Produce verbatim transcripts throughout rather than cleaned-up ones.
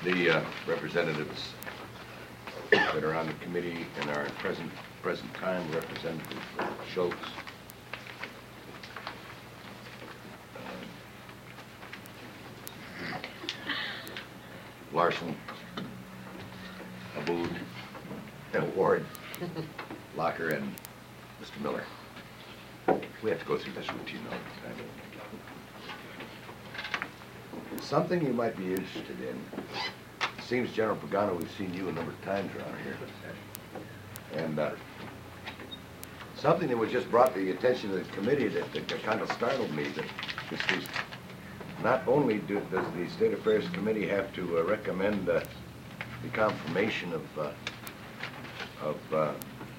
the uh, representatives that are on the committee and are at present present time, Representative uh, Schultz, uh, Larson, Abood, and Ward, Locker, and Mister Miller. We have to go through this routine all the time. Something you might be interested in. It seems, General Pagano, we've seen you a number of times around here. And uh, something that was just brought to the attention of the committee that, that kind of startled me, that this is, not only do, does the State Affairs Committee have to uh, recommend uh, the confirmation of, uh, of uh,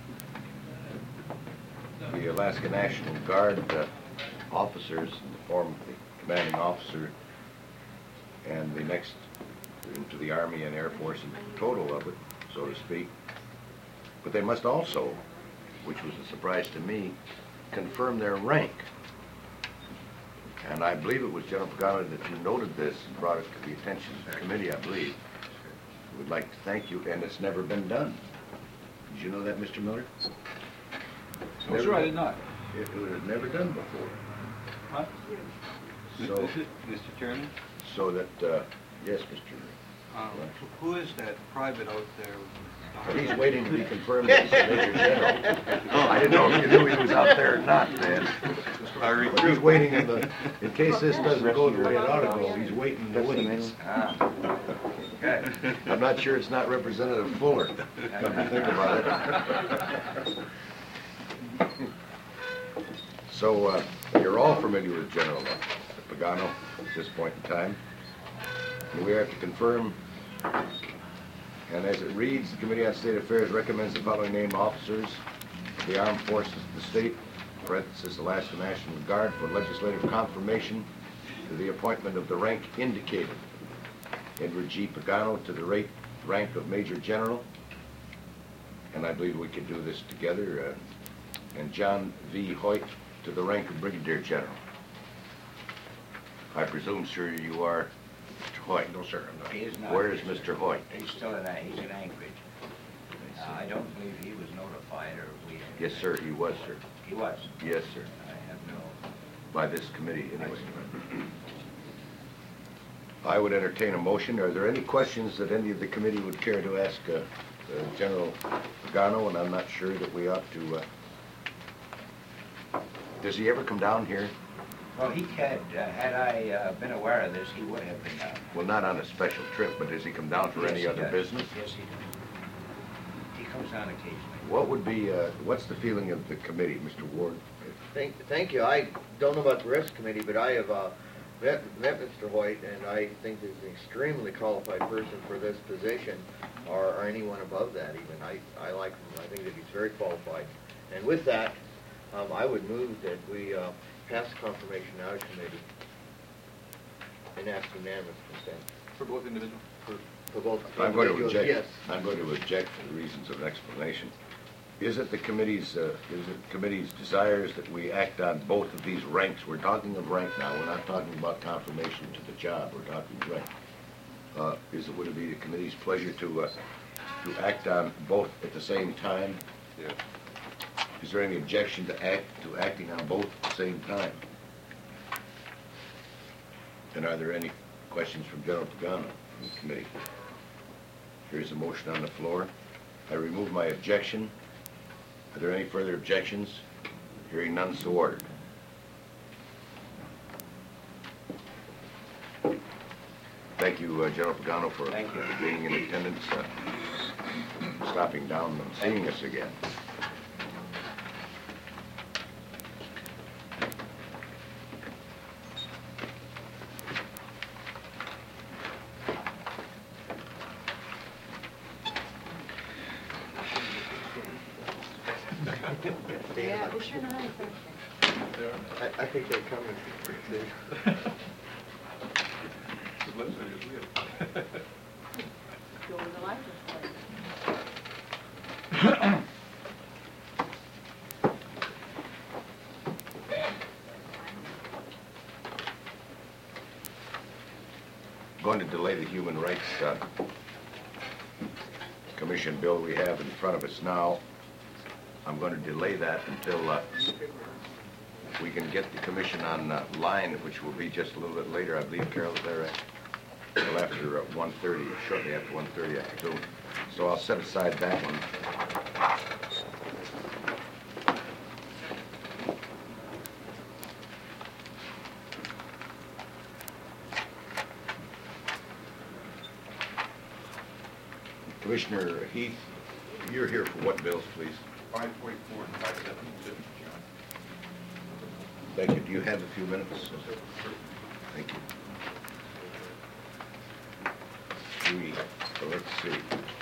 the Alaska National Guard uh, officers in the form of the commanding officer and the next into the Army and Air Force in total of it, so to speak. But they must also, which was a surprise to me, confirm their rank. And I believe it was General Pagano that you noted this and brought it to the attention of the committee, I believe. We'd like to thank you, and it's never been done. Did you know that, Mister Miller? No, sure, I did not. It, it was never done before. Huh? So, Mister Chairman? so that, uh, yes, Mister Um, who is that private out there? He's waiting to be confirmed as Major General. Oh, I didn't know if you knew he was out there or not, man. But he's waiting in the, in case this doesn't go the way it ought to go, he's waiting in the wings. Ah. Okay. I'm not sure it's not Representative Fuller, come to think about it. So, uh, you're all familiar with General Pagano at this point in time. And we have to confirm, and as it reads, the Committee on State Affairs recommends the following named officers of the Armed Forces of the State, parenthesis, Alaska National Guard, for legislative confirmation to the appointment of the rank indicated. Edward G. Pagano to the rate, rank of Major General, and I believe we could do this together, uh, and John V. Hoyt to the rank of Brigadier General. I presume, sir, you are Mister Hoyt? No, sir, I'm not. He is not. Where is Mister Hoyt? He's still in, he's in Anchorage. Uh, I don't believe he was notified, or we... Yes, sir, he was, sir. He was? Yes, sir. I have no... By this committee, anyway. I would entertain a motion. Are there any questions that any of the committee would care to ask uh, uh, General Pagano? And I'm not sure that we ought to... Uh... Does he ever come down here? Well, he had, uh, had I uh, been aware of this, he would have been down. Well, not on a special trip, but does he come down for Yes, any he other does. business? Yes, he does. He comes down occasionally. What would be, uh, what's the feeling of the committee, Mister Ward? Thank, thank you. I don't know about the rest of the committee, but I have uh, met, met Mister Hoyt, and I think he's an extremely qualified person for this position, or, or anyone above that even. I, I like him. I think that he's very qualified. And with that, um, I would move that we uh, pass the confirmation out of committee and ask unanimous consent. For both individuals? For, for both I'm going to individuals, object. yes. I'm going to object for the reasons of an explanation. Is it the committee's, uh, is it the committee's desires that we act on both of these ranks? We're talking of rank now. We're not talking about confirmation to the job. We're talking rank. Uh, is it, would it be the committee's pleasure to, uh, to act on both at the same time? Yeah. Is there any objection to act, to acting on both at the same time? And are there any questions from General Pagano from the committee? Here's a motion on the floor. I remove my objection. Are there any further objections? Hearing none, so ordered. Thank you, uh, General Pagano, for Thank you. being in attendance, uh, stopping down and seeing us again. Yeah, we sure know how to fix it. I, I think they're coming. Go with the license plate. going to delay the Human Rights uh, Commission bill we have in front of us now. I'm going to delay that until uh, we can get the commission on uh, line, which will be just a little bit later. I believe, Carol, is that right? Well, after uh, one thirty, shortly after one thirty after two. So I'll set aside that one. Commissioner Heath, you're here for what bills, please? five forty-four and five seventy-two, John. Thank you. Do you have a few minutes? Thank you. Do we, so let's see.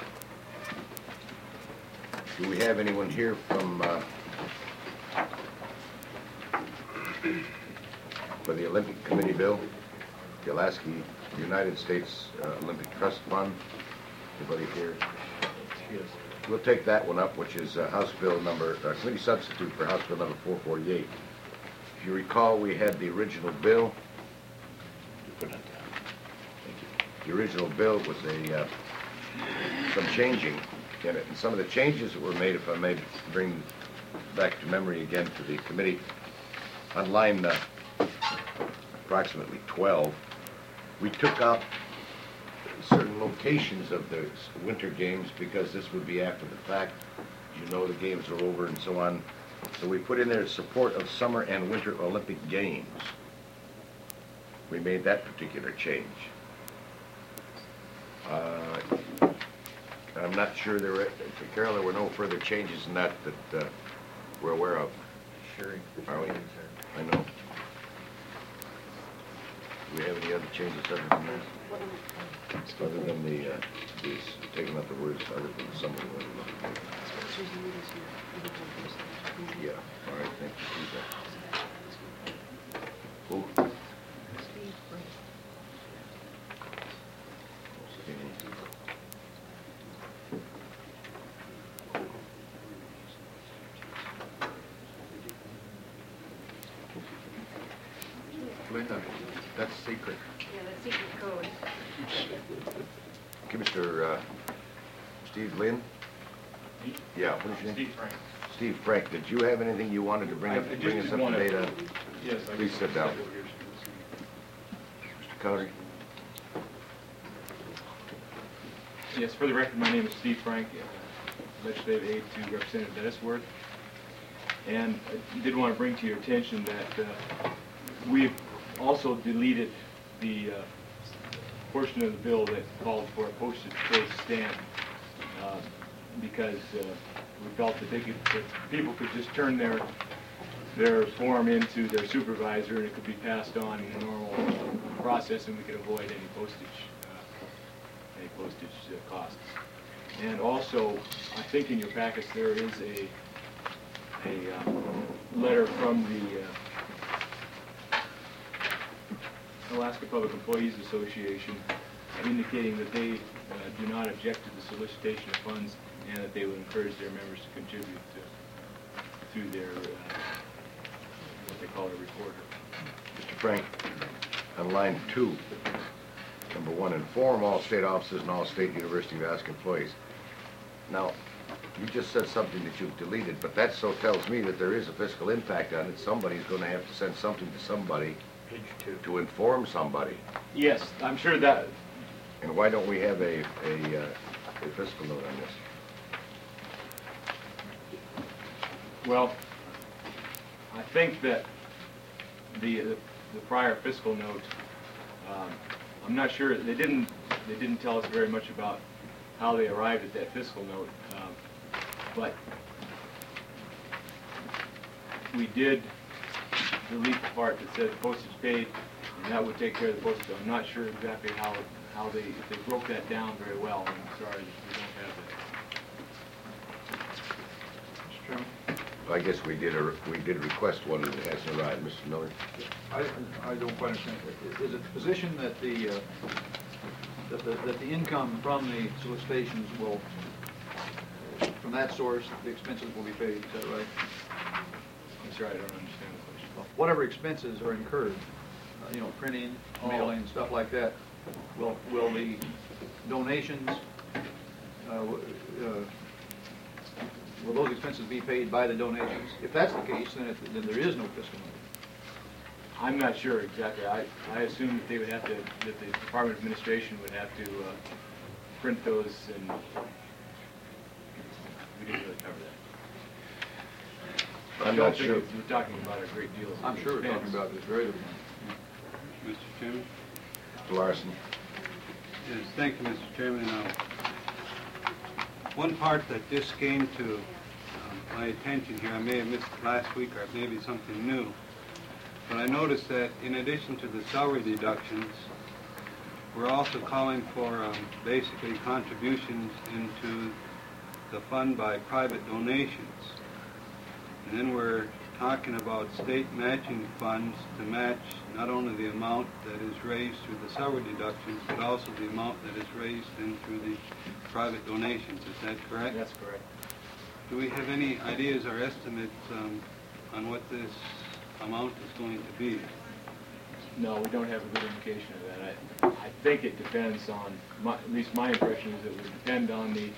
Do we have anyone here from, uh, for the Olympic Committee bill? The Alaska United States uh, Olympic Trust Fund? Anybody here? Yes. We'll take that one up, which is uh, House Bill number, uh, committee substitute for House Bill number four forty-eight. If you recall, we had the original bill. Put that down. Thank you. The original bill was a, uh, some changing in it. And some of the changes that were made, if I may bring back to memory again to the committee, on line uh, approximately twelve, we took out certain locations of the winter games because this would be after the fact. You know the games are over and so on. So we put in there support of summer and winter Olympic Games. We made that particular change. Uh, I'm not sure there were, Carol, there were no further changes in that that uh, we're aware of. Sure. Are we? I know. Do we have any other changes other than that? Other than the, uh, these, taking out the words, other than some of them. Yeah, all right, thank you. Who? Linda, that's secret. Yeah, the secret code. Okay, Mister Uh, Steve Lynn? Yeah, what is your name? Steve Frank. Steve Frank, did you have anything you wanted to bring I- up, I just bring us up to wanna- date on? Yes. I Please guess sit down. several years. Mister Cowdery? Yes, for the record, my name is Steve Frank, uh, legislative aide to Representative Dennisworth. And I did want to bring to your attention that uh, we've also deleted the uh, portion of the bill that called for a postage-based stamp uh, because uh, we felt that they could, that people could just turn their their form into their supervisor and it could be passed on in a normal process and we could avoid any postage uh, any postage uh, costs. And also, I think in your packets there is a a um, letter from the uh, Alaska Public Employees Association indicating that they uh, do not object to the solicitation of funds and that they would encourage their members to contribute to, through their, uh, what they call a recorder. Mister Frank, on line two, number one, inform all state offices and all state University of Alaska employees. Now, you just said something that you've deleted, but that so tells me that there is a fiscal impact on it. Somebody's going to have to send something to somebody Page two. to inform somebody. Yes, I'm sure that, And why don't we have a, a, uh, a fiscal note on this? well, I think that the, the the prior fiscal note, um, I'm not sure, they didn't, they didn't tell us very much about how they arrived at that fiscal note, um, but we did delete the part that said postage paid, and that would take care of the postage. I'm not sure exactly how, how they, if they broke that down very well. I'm sorry that we don't have that. Mister Chairman, I guess we did, a, we did request one that hasn't arrived. Mister Miller? I, I don't quite understand. Is it the position that the, uh, that the, that the income from the solicitations will, from that source, the expenses will be paid, is that right? I'm sorry, I don't understand the question. Whatever expenses are incurred, uh, you know, printing, Oh. mailing, stuff like that, will, will the donations, uh, w- uh, will those expenses be paid by the donations? If that's the case, then, it, then there is no fiscal money. I'm not sure exactly. I, I assume that they would have to, that the Department of Administration would have to uh, print those, and we didn't really cover that. I I'm don't not think sure. it's- We're talking about a great deal of I'm sure we're talking expense. about this very little money. Mister Chairman? Mister Larson? Yes, thank you, Mister Chairman. Uh, One part that just came to um, my attention here, I may have missed it last week or maybe something new, but I noticed that in addition to the salary deductions, we're also calling for um, basically contributions into the fund by private donations. And then we're talking about state matching funds to match not only the amount that is raised through the salary deductions, but also the amount that is raised in through the private donations. Is that correct? That's correct. Do we have any ideas or estimates um, on what this amount is going to be? No, we don't have a good indication of that. I, I think it depends on, my, at least my impression is it would depend on the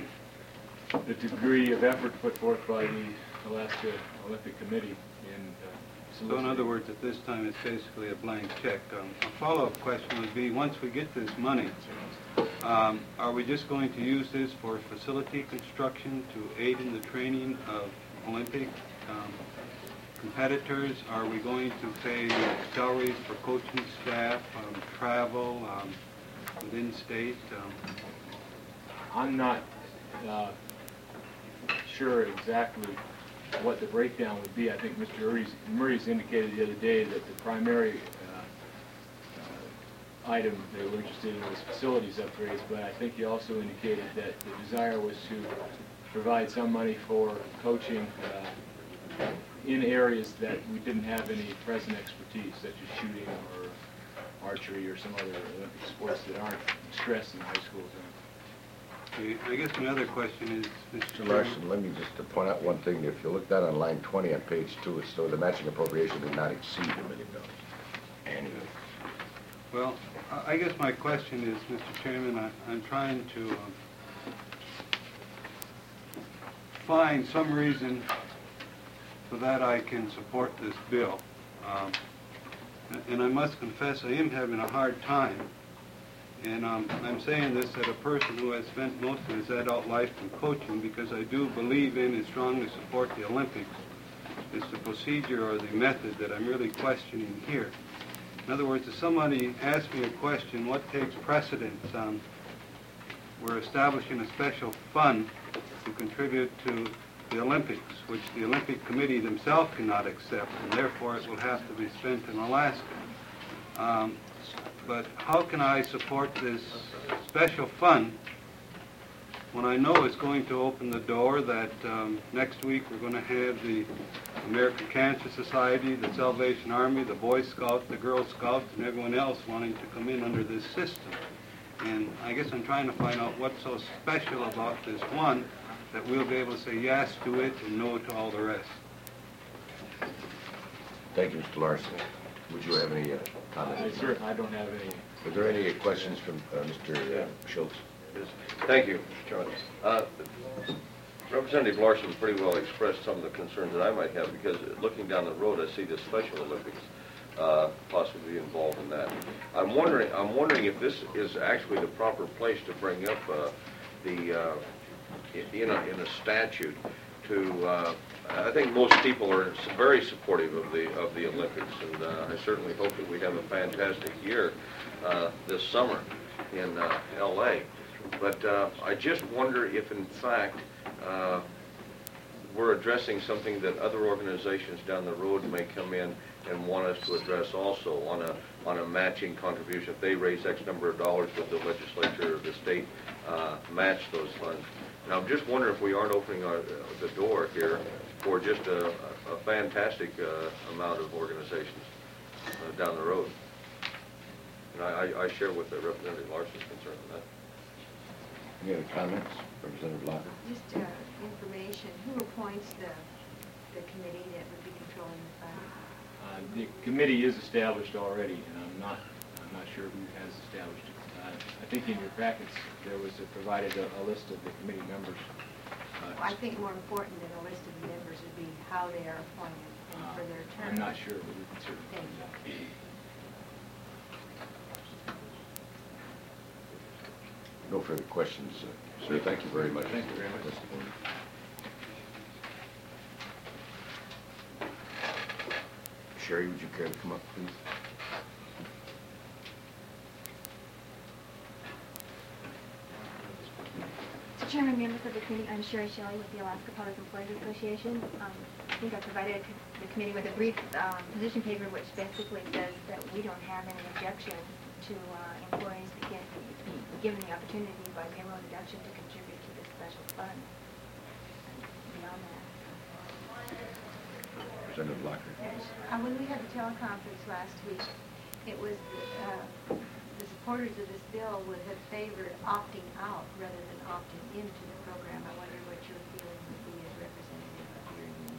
the degree of effort put forth by the Alaska Olympic Committee in uh, So in soliciting. other words, at this time, it's basically a blank check. Um, a follow-up question would be, once we get this money, um, are we just going to use this for facility construction to aid in the training of Olympic um, competitors? Are we going to pay salaries for coaching staff, um, travel um, within state? Um, I'm not uh, sure exactly what the breakdown would be. I think Mister Murray's, Murray's indicated the other day that the primary uh, uh, item they were interested in was facilities upgrades, but I think he also indicated that the desire was to provide some money for coaching uh, in areas that we didn't have any present expertise, such as shooting or archery or some other Olympic sports that aren't stressed in high schools. okay, I guess another question is, Mister Mister Chairman, Larson, let me just to point out one thing. If you look down on line twenty on page two, it's so the matching appropriation did not exceed a million dollars annually. Well, I I guess my question is, Mister Chairman, I, I'm trying to um, find some reason so that I can support this bill. Um, and I must confess, I am having a hard time. And um, I'm saying this as a person who has spent most of his adult life in coaching, because I do believe in and strongly support the Olympics. It's the procedure or the method that I'm really questioning here. In other words, if somebody asks me a question, what takes precedence? Um, we're establishing a special fund to contribute to the Olympics, which the Olympic Committee themselves cannot accept, and therefore it will have to be spent in Alaska. Um, but how can I support this special fund when I know it's going to open the door that um, next week we're going to have the American Cancer Society, the Salvation Army, the Boy Scouts, the Girl Scouts, and everyone else wanting to come in under this system. And I guess I'm trying to find out what's so special about this one that we'll be able to say yes to it and no to all the rest. Thank you, Mister Larson. Would you have any uh, I comments? certainly, I don't have any. Are there any questions from uh, Mister Schultz? Yes. Thank you, Mister Chairman. Uh, Representative Larson pretty well expressed some of the concerns that I might have, because looking down the road, I see the Special Olympics uh, possibly involved in that. I'm wondering, I'm wondering if this is actually the proper place to bring up uh, the uh, in a in a statute to. Uh, I think most people are very supportive of the of the Olympics, and uh, I certainly hope that we have a fantastic year uh, this summer in uh, L A But uh, I just wonder if, in fact, uh, we're addressing something that other organizations down the road may come in and want us to address also on a on a matching contribution. If they raise X number of dollars, with the legislature or the state uh, match those funds. Now, I'm just wondering if we aren't opening our, the door here for just a, a fantastic uh, amount of organizations uh, down the road. And I, I, I share with the Representative Larson's concern on that. Any other comments, Representative Locker? Just uh, information, who appoints the, the committee that would be controlling the fund? Uh, the committee is established already, and I'm not, I'm not sure who has established it. Uh, I think in your packets, there was a, provided a, a list of the committee members. Uh, I think more important than a list of the members would be how they are appointed and for their term. I'm not sure, but we can certainly. Thank you. No further questions, uh, sir. Thank you very much. Thank you very much. Sherry, would you care to come up, please? Mister Chairman, members of the committee, I'm Sherry Shelley with the Alaska Public Employees Association. Um, I think I provided the committee with a brief um, position paper which basically says that we don't have any objection to uh, employees being given the opportunity by payroll deduction to contribute to this special fund. Beyond that. Representative Locker. Uh, when we had the teleconference last week, it was, uh, the supporters of this bill would have favored opting out rather than opting into the program. I wonder what your feeling would be as representative of your union.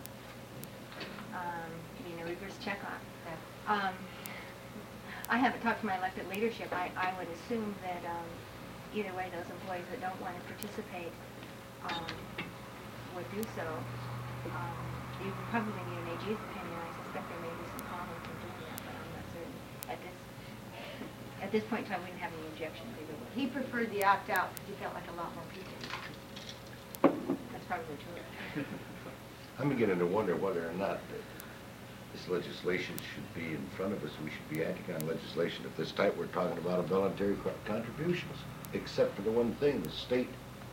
Um, you mean a reverse check-off? Um, I haven't talked to my elected leadership. I, I would assume that um, either way, those employees that don't want to participate um, would do so. Um, you would probably need an A G's opinion. I suspect there may be some problems in doing that, but I'm not certain. At this at this point in time, we didn't have any objections either way. He preferred the opt-out because he felt like a lot more people. That's probably true. I'm beginning to wonder whether or not this legislation should be in front of us. We should be acting on legislation of this type. We're talking about voluntary co- contributions, except for the one thing, the state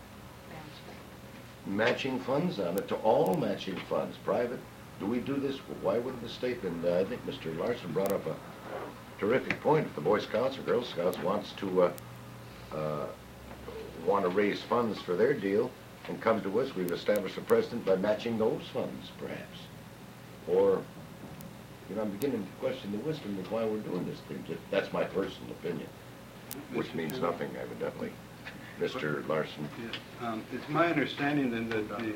matching funds on it, to all matching funds, private. Do we do this? Why wouldn't the state? And uh, I think Mister Larson brought up a terrific point. If the Boy Scouts or Girl Scouts wants to uh, uh, want to raise funds for their deal and come to us, we've established a precedent by matching those funds, perhaps. Or, you know, I'm beginning to question the wisdom of why we're doing this thing. That's my personal opinion, which means nothing, evidently. Mister Larson. Yes. Um, it's my understanding then that the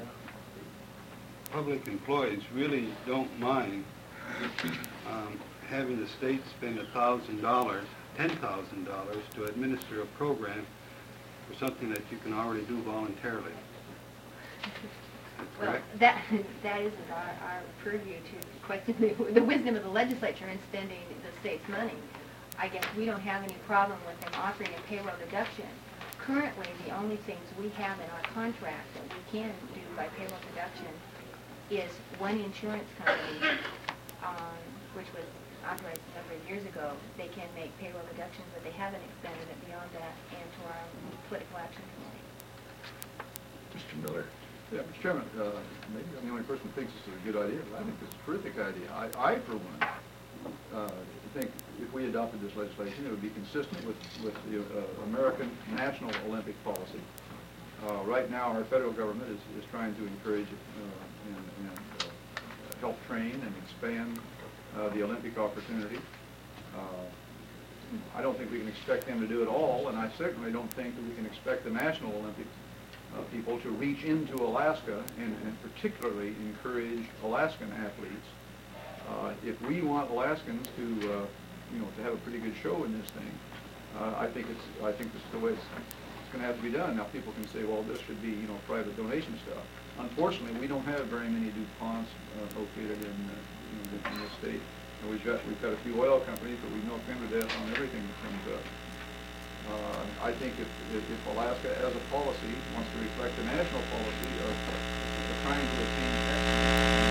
public employees really don't mind um, having the state spend a thousand dollars, ten thousand dollars to administer a program for something that you can already do voluntarily. Well, Correct? that that isn't our, our purview to question the, the wisdom of the legislature in spending the state's money. I guess we don't have any problem with them offering a payroll deduction. Currently, the only things we have in our contract that we can do by payroll deduction is one insurance company, um, which was authorized a number of years ago. They can make payroll deductions, but they haven't extended it beyond that and to our political action committee. Mister Miller. Yeah, Mister Chairman, uh, maybe I'm the only person who thinks this is a good idea, but I think it's a terrific idea. I, I for one, uh, think if we adopted this legislation, it would be consistent with, with the uh, American national Olympic policy. Uh, right now, our federal government is, is trying to encourage uh, and, and uh, help train and expand uh, the Olympic opportunity. Uh, I don't think we can expect them to do it all, and I certainly don't think that we can expect the National Olympic uh, people to reach into Alaska and, and particularly encourage Alaskan athletes. Uh, if we want Alaskans to, uh, you know, to have a pretty good show in this thing, uh, I think it's, I think this is the way it's, it's going to have to be done. Now, people can say, well, this should be, you know, private donation stuff. Unfortunately, we don't have very many DuPonts uh, located in, uh, you know, in this state. And we've got, we've got a few oil companies, but we milk them to death on everything that comes up. Uh, I think if, if, if Alaska, as a policy, wants to reflect the national policy of, of trying to attain tax.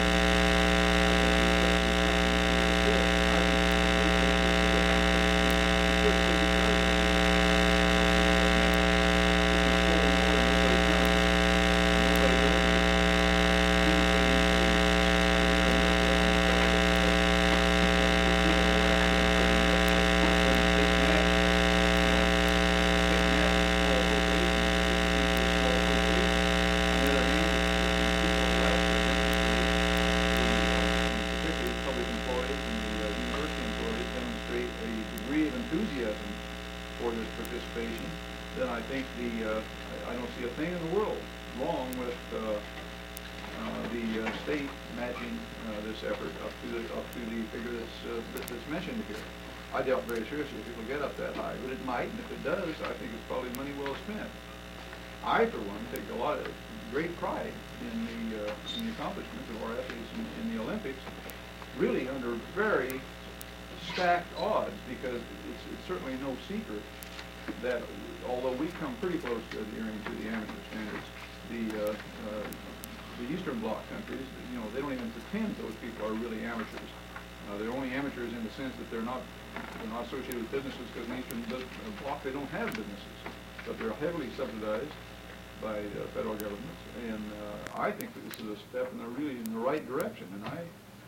I doubt very seriously if it'll get up that high, but it might, and if it does, I think it's probably money well spent. I, for one, take a lot of great pride in the, uh, in the accomplishments of our athletes in, in the Olympics, really under very stacked odds, because it's, it's certainly no secret that although we come pretty close to adhering to the amateur standards, the, uh, uh, the Eastern Bloc countries, you know, they don't even pretend those people are really amateurs. Uh, they're only amateurs in the sense that they're not, they're not associated with businesses, because in the Eastern Bloc they don't have businesses, but they're heavily subsidized by uh, federal governments, and uh, I think that this is a step in the really in the right direction. And I,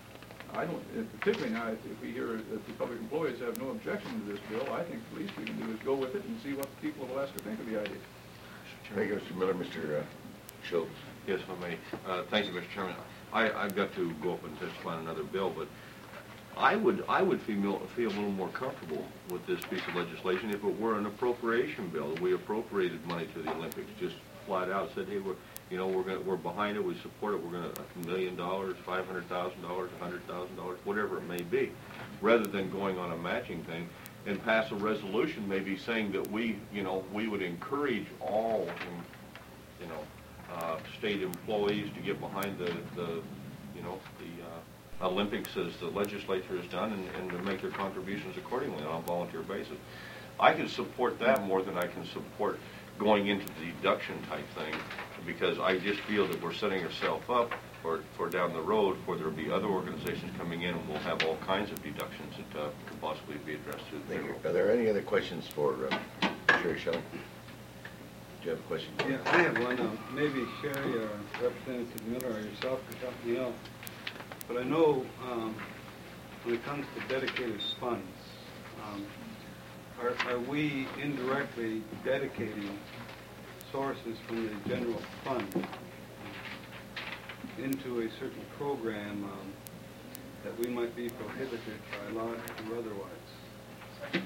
I don't, particularly now, if, if we hear that the public employees have no objection to this bill, I think the least we can do is go with it and see what the people of Alaska think of the idea. Thank you, Mister Miller. Mister Uh, Schultz. Yes, if I may. Uh, thank you, Mister Chairman. I, I've got to go up and testify on another bill, but I would I would feel feel a little more comfortable with this piece of legislation if it were an appropriation bill. We appropriated money to the Olympics, just flat out said, hey, we're you know we're gonna, we're behind it. We support it. We're going to a million dollars, five hundred thousand dollars, a hundred thousand dollars, whatever it may be, rather than going on a matching thing and pass a resolution maybe saying that we you know we would encourage all you know uh, state employees to get behind the the you know the uh, Olympics as the legislature has done, and, and to make their contributions accordingly on a volunteer basis. I can support that more than I can support going into the deduction type thing, because I just feel that we're setting ourselves up for, for down the road where there'll be other organizations coming in and we'll have all kinds of deductions that uh, could possibly be addressed to the Thank you. payroll. Are there any other questions for uh, Sherry Shelley? Do you have a question? Yeah, I have one. Um, maybe Sherry or Representative Miller or yourself could help me out. But I know um, when it comes to dedicated funds, um, are, are we indirectly dedicating sources from the general fund into a certain program um, that we might be prohibited by law to do otherwise?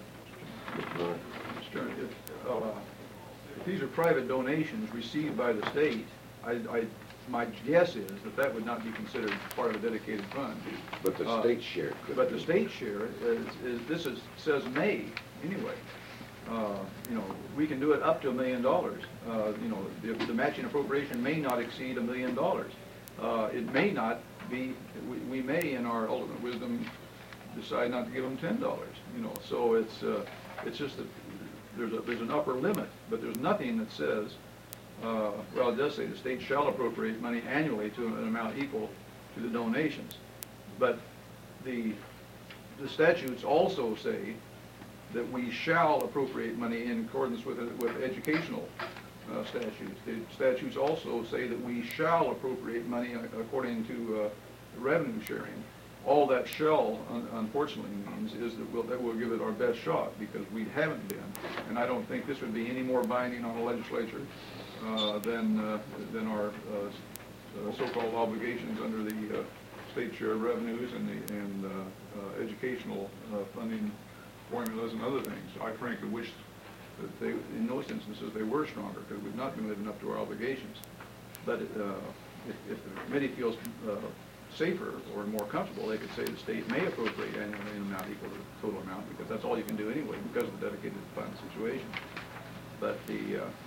Mister If, uh, if these are private donations received by the state, I, I, my guess is that that would not be considered part of a dedicated fund. But the Uh, state share could But be. the state share is, is this is, says may, anyway. Uh, you know, we can do it up to a million dollars. Uh, you know, the, the matching appropriation may not exceed a million dollars. Uh, it may not be, we, we may in our ultimate wisdom decide not to give them ten dollars, you know. So it's, uh, it's just that there's a, there's an upper limit, but there's nothing that says, uh, well, it does say the state shall appropriate money annually to an amount equal to the donations. But the, the statutes also say that we shall appropriate money in accordance with, with educational uh, statutes. The statutes also say that we shall appropriate money according to uh, revenue sharing. All that shall, un unfortunately, means is that we'll, that we'll give it our best shot, because we haven't been. And I don't think this would be any more binding on the legislature uh, than, uh, than our uh, so-called obligations under the uh, state share of revenues and, the, and uh, uh, educational uh, funding formulas and other things. I frankly wish that they, in those instances, they were stronger, because we've not been living up to our obligations. But uh, if, if the committee feels uh, safer or more comfortable, they could say the state may appropriate annually an amount equal to the total amount, because that's all you can do anyway because of the dedicated fund situation. But the, uh,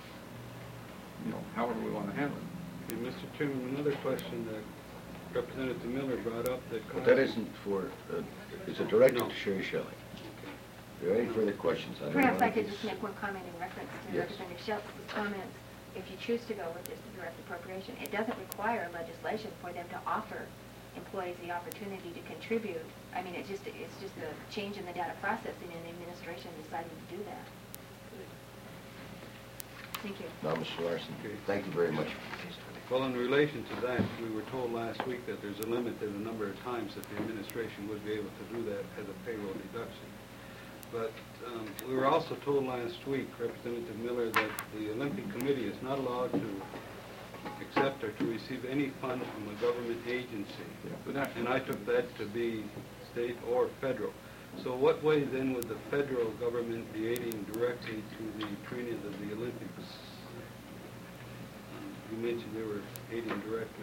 you know, however we want to handle it. Okay, Mister Chairman, another question that Representative Miller brought up that... But that isn't for, uh, it's a directive No. to Sherry Shelley. Are there any further questions? I don't Perhaps know I if could it's- just make one comment in reference to Yes. Representative Schultz's comments. If you choose to go with this direct appropriation, it doesn't require legislation for them to offer employees the opportunity to contribute. I mean, it's just, it's just a change in the data processing and the administration deciding to do that. Thank you. Now, Mister Larson, Okay. thank you very much. Well, in relation to that, we were told last week that there's a limit to the number of times that the administration would be able to do that as a payroll deduction. But um, we were also told last week, Representative Miller, that the Olympic Committee is not allowed to accept or to receive any funds from a government agency. Yeah, the national- And I took that to be state or federal. So what way then would the federal government be aiding directly to the training of the Olympics? Um, You mentioned they were aiding directly.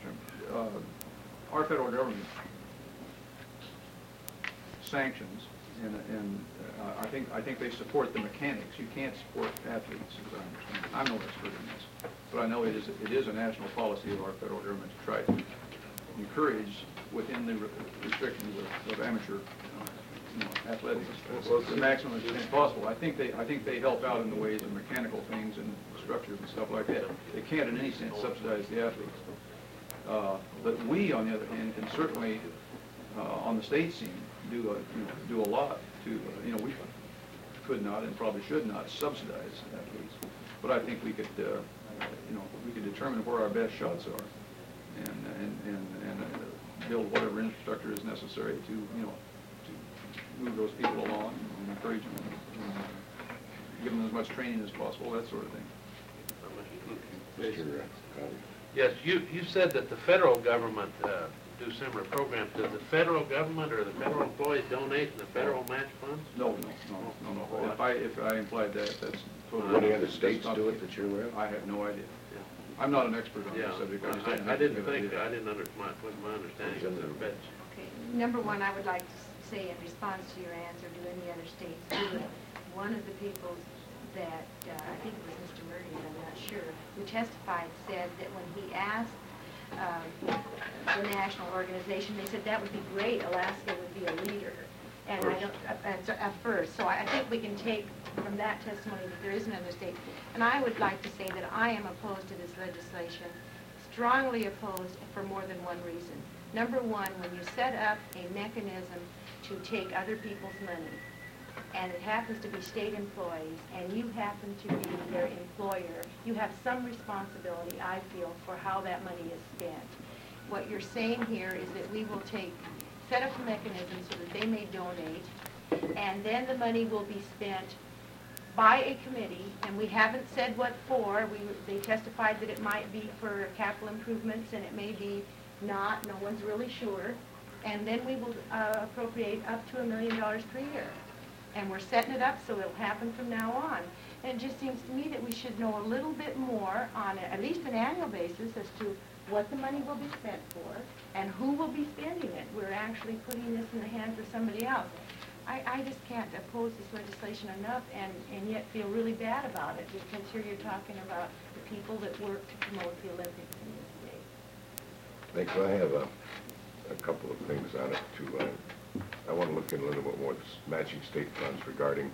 Uh, our federal government sanctions And, and uh, I think, I think they support the mechanics. You can't support athletes, as I understand it. I'm no expert in this. But I know it is, it is a national policy of our federal government to try to encourage, within the re- restrictions of, of amateur, uh, you know, athletics, the maximum extent possible. I think they, I think they help out in the ways of mechanical things and structures and stuff like that. They can't in any sense subsidize the athletes. Uh, but we, on the other hand, can certainly, uh, on the state scene, do a, you know, do a lot to, uh, you know, we could not and probably should not subsidize athletes. But I think we could, uh, you know, we could determine where our best shots are and, and, and, and uh, build whatever infrastructure is necessary to, you know, to move those people along and encourage them and, uh, give them as much training as possible, that sort of thing. Mister Cotty. Yes, you, you said that the federal government uh, do similar programs. Does the federal government or the federal employees donate in the federal match funds? No, no, no, no, no. If I, if I implied that, that's totally. Any other that's states not do the it that you're aware of? I have no idea. Yeah. I'm not an expert on Yeah, this subject. I just I, don't I have didn't a good think, idea. I didn't under, my, wasn't my understanding of the feds. Okay, number one, I would like to s- say in response to your answer, do any other states do it? One of the people that, uh, I think it was Mister Murray, I'm not sure, who testified said that when he asked um, the national organization, they said that would be great, Alaska would be a leader. And I don't, uh, uh, so at first, so I I think we can take from that testimony that there is another state. And I would like to say that I am opposed to this legislation, strongly opposed for more than one reason. Number one, when you set up a mechanism to take other people's money, and it happens to be state employees, and you happen to be their employer, you have some responsibility, I feel, for how that money is spent. What you're saying here is that we will take, set up a mechanism so that they may donate, and then the money will be spent by a committee, and we haven't said what for. We, they testified that it might be for capital improvements, and it may be not, no one's really sure. And then we will uh, appropriate up to a million dollars per year. And we're setting it up so it'll happen from now on. And it just seems to me that we should know a little bit more on a, at least an annual basis as to what the money will be spent for and who will be spending it. We're actually putting this in the hands of somebody else. I, I just can't oppose this legislation enough and, and yet feel really bad about it, because here you're talking about the people that work to promote the Olympics in this state. Thank you. I have a, a couple of things on it too. Uh, I want to look in a little bit more at this matching state funds regarding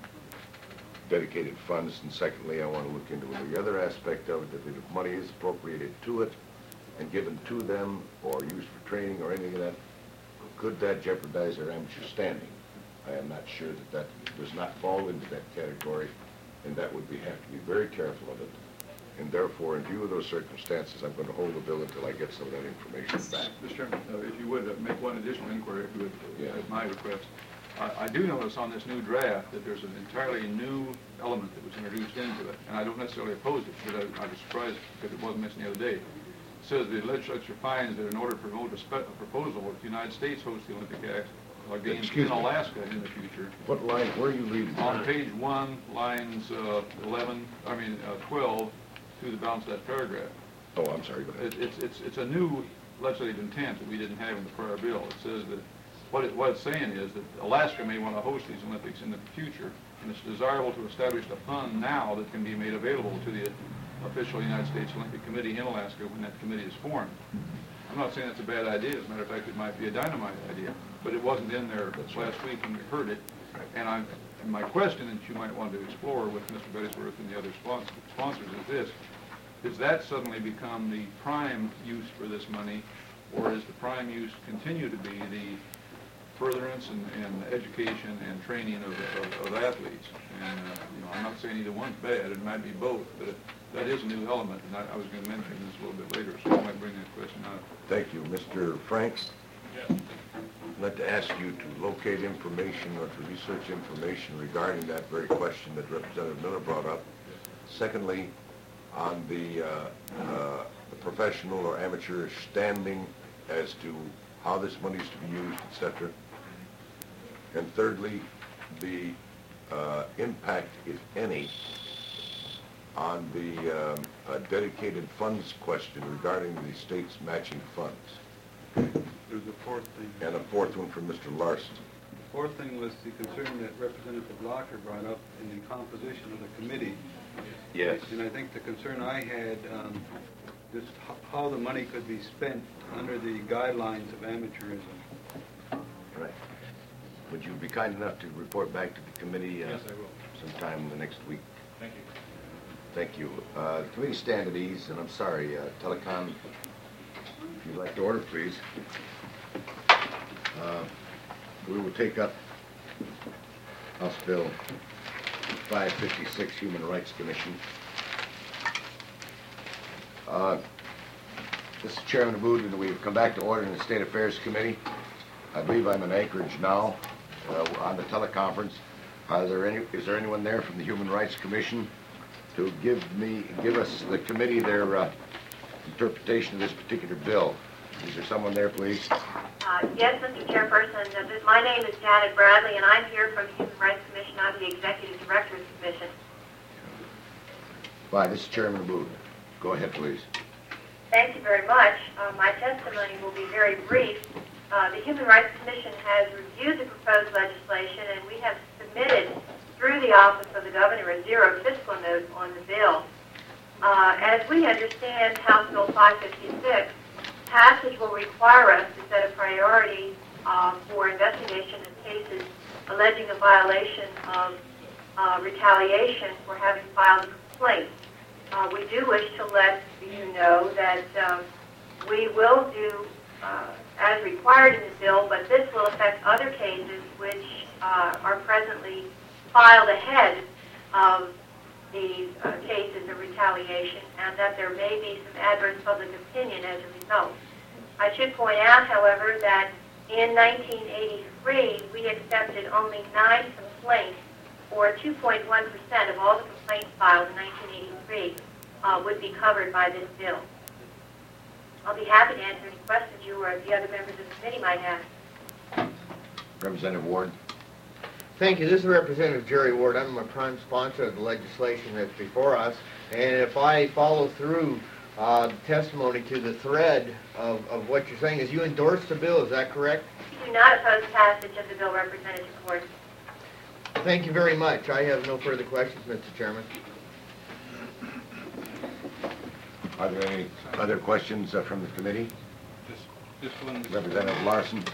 dedicated funds, and secondly, I want to look into the other aspect of it, that if money is appropriated to it and given to them or used for training or anything of that, could that jeopardize their amateur standing? I am not sure that that does not fall into that category, and that would be, have to be very careful of it. And therefore, in view of those circumstances, I'm going to hold the bill until I get some of that information back. Mister Chairman, uh, if you would, uh, make one additional inquiry, if you would, Yeah. at my request. I, I do notice on this new draft that there's an entirely new element that was introduced into it, and I don't necessarily oppose it, but I, I was surprised because it wasn't mentioned the other day. It says the legislature finds that in order to promote a, spe a proposal that the United States hosts the Olympic Acts, uh, Games Excuse in me. Alaska in the future. What line, where are you reading? On page one, lines uh, eleven, I mean uh, twelve, to the balance of that paragraph. Oh, I'm sorry, go ahead. It, it's, it's, it's a new legislative intent that we didn't have in the prior bill. It says that, what, it, what it's saying is that Alaska may want to host these Olympics in the future, and it's desirable to establish a fund now that can be made available to the official United States Olympic Committee in Alaska when that committee is formed. I'm not saying that's a bad idea. As a matter of fact, it might be a dynamite idea, but it wasn't in there last week when we heard it. And I'm, and my question that you might want to explore with Mister Bettesworth and the other sponsors, sponsors is this: does that suddenly become the prime use for this money, or is the prime use continue to be the furtherance and, and education and training of, of, of athletes? And uh, you know, I'm not saying either one's bad; it might be both, but it, that is a new element, and I, I was going to mention this a little bit later, so I might bring that question up. Thank you. Mister Franks? Yes. I'd like to ask you to locate information or to research information regarding that very question that Representative Miller brought up. Secondly, on the, uh, uh, the professional or amateur standing as to how this money is to be used, et cetera. And thirdly, the uh, impact, if any, on the um, uh, dedicated funds question regarding the state's matching funds. There's a fourth thing. And a fourth one from Mister Larson. fourth thing was the concern that Representative Locker brought up in the composition of the committee. Yes. And I think the concern I had, um, just h- how the money could be spent under the guidelines of amateurism. Right. Would you be kind enough to report back to the committee? uh, Yes, I will. Sometime in the next week? Thank you. Thank you. Uh, Committee stand at ease, and I'm sorry, uh, Telecom, if you'd like to order, please. Uh, We will take up House Bill five fifty-six, Human Rights Commission. Uh, Mister Chairman Abood, we've come back to order in the State Affairs Committee. I believe I'm in Anchorage now, uh, on the teleconference. Are there any, is there anyone there from the Human Rights Commission to give me, give us, the committee, their uh, interpretation of this particular bill? Is there someone there, please? Uh, yes, Mister Chairperson. Uh, th- my name is Janet Bradley, and I'm here from the Human Rights Commission. I'm the Executive Director of the Commission. Fine, this is Chairman Abood. Go ahead, please. Thank you very much. Uh, my testimony will be very brief. Uh, the Human Rights Commission has reviewed the proposed legislation, and we have submitted through the Office of the Governor a zero fiscal note on the bill. Uh, as we understand House Bill five fifty-six, passage will require us to set a priority uh, for investigation of cases alleging a violation of uh, retaliation for having filed a complaint. Uh, we do wish to let you know that um, we will do uh, as required in the bill, but this will affect other cases which uh, are presently filed ahead of these uh, cases of retaliation, and that there may be some adverse public opinion as a result. I should point out, however, that in nineteen eighty-three, we accepted only nine complaints, or two point one percent of all the complaints filed in nineteen eighty-three uh, would be covered by this bill. I'll be happy to answer any questions you or the other members of the committee might have. Representative Ward. Thank you. This is Representative Jerry Ward. I'm a prime sponsor of the legislation that's before us. And if I follow through uh, testimony to the thread of, of what you're saying, is you endorse the bill, is that correct? We do not oppose passage of the bill, Representative Ward. Thank you very much. I have no further questions, Mister Chairman. Are there any other questions uh, from the committee? Just, just one. Representative Larson.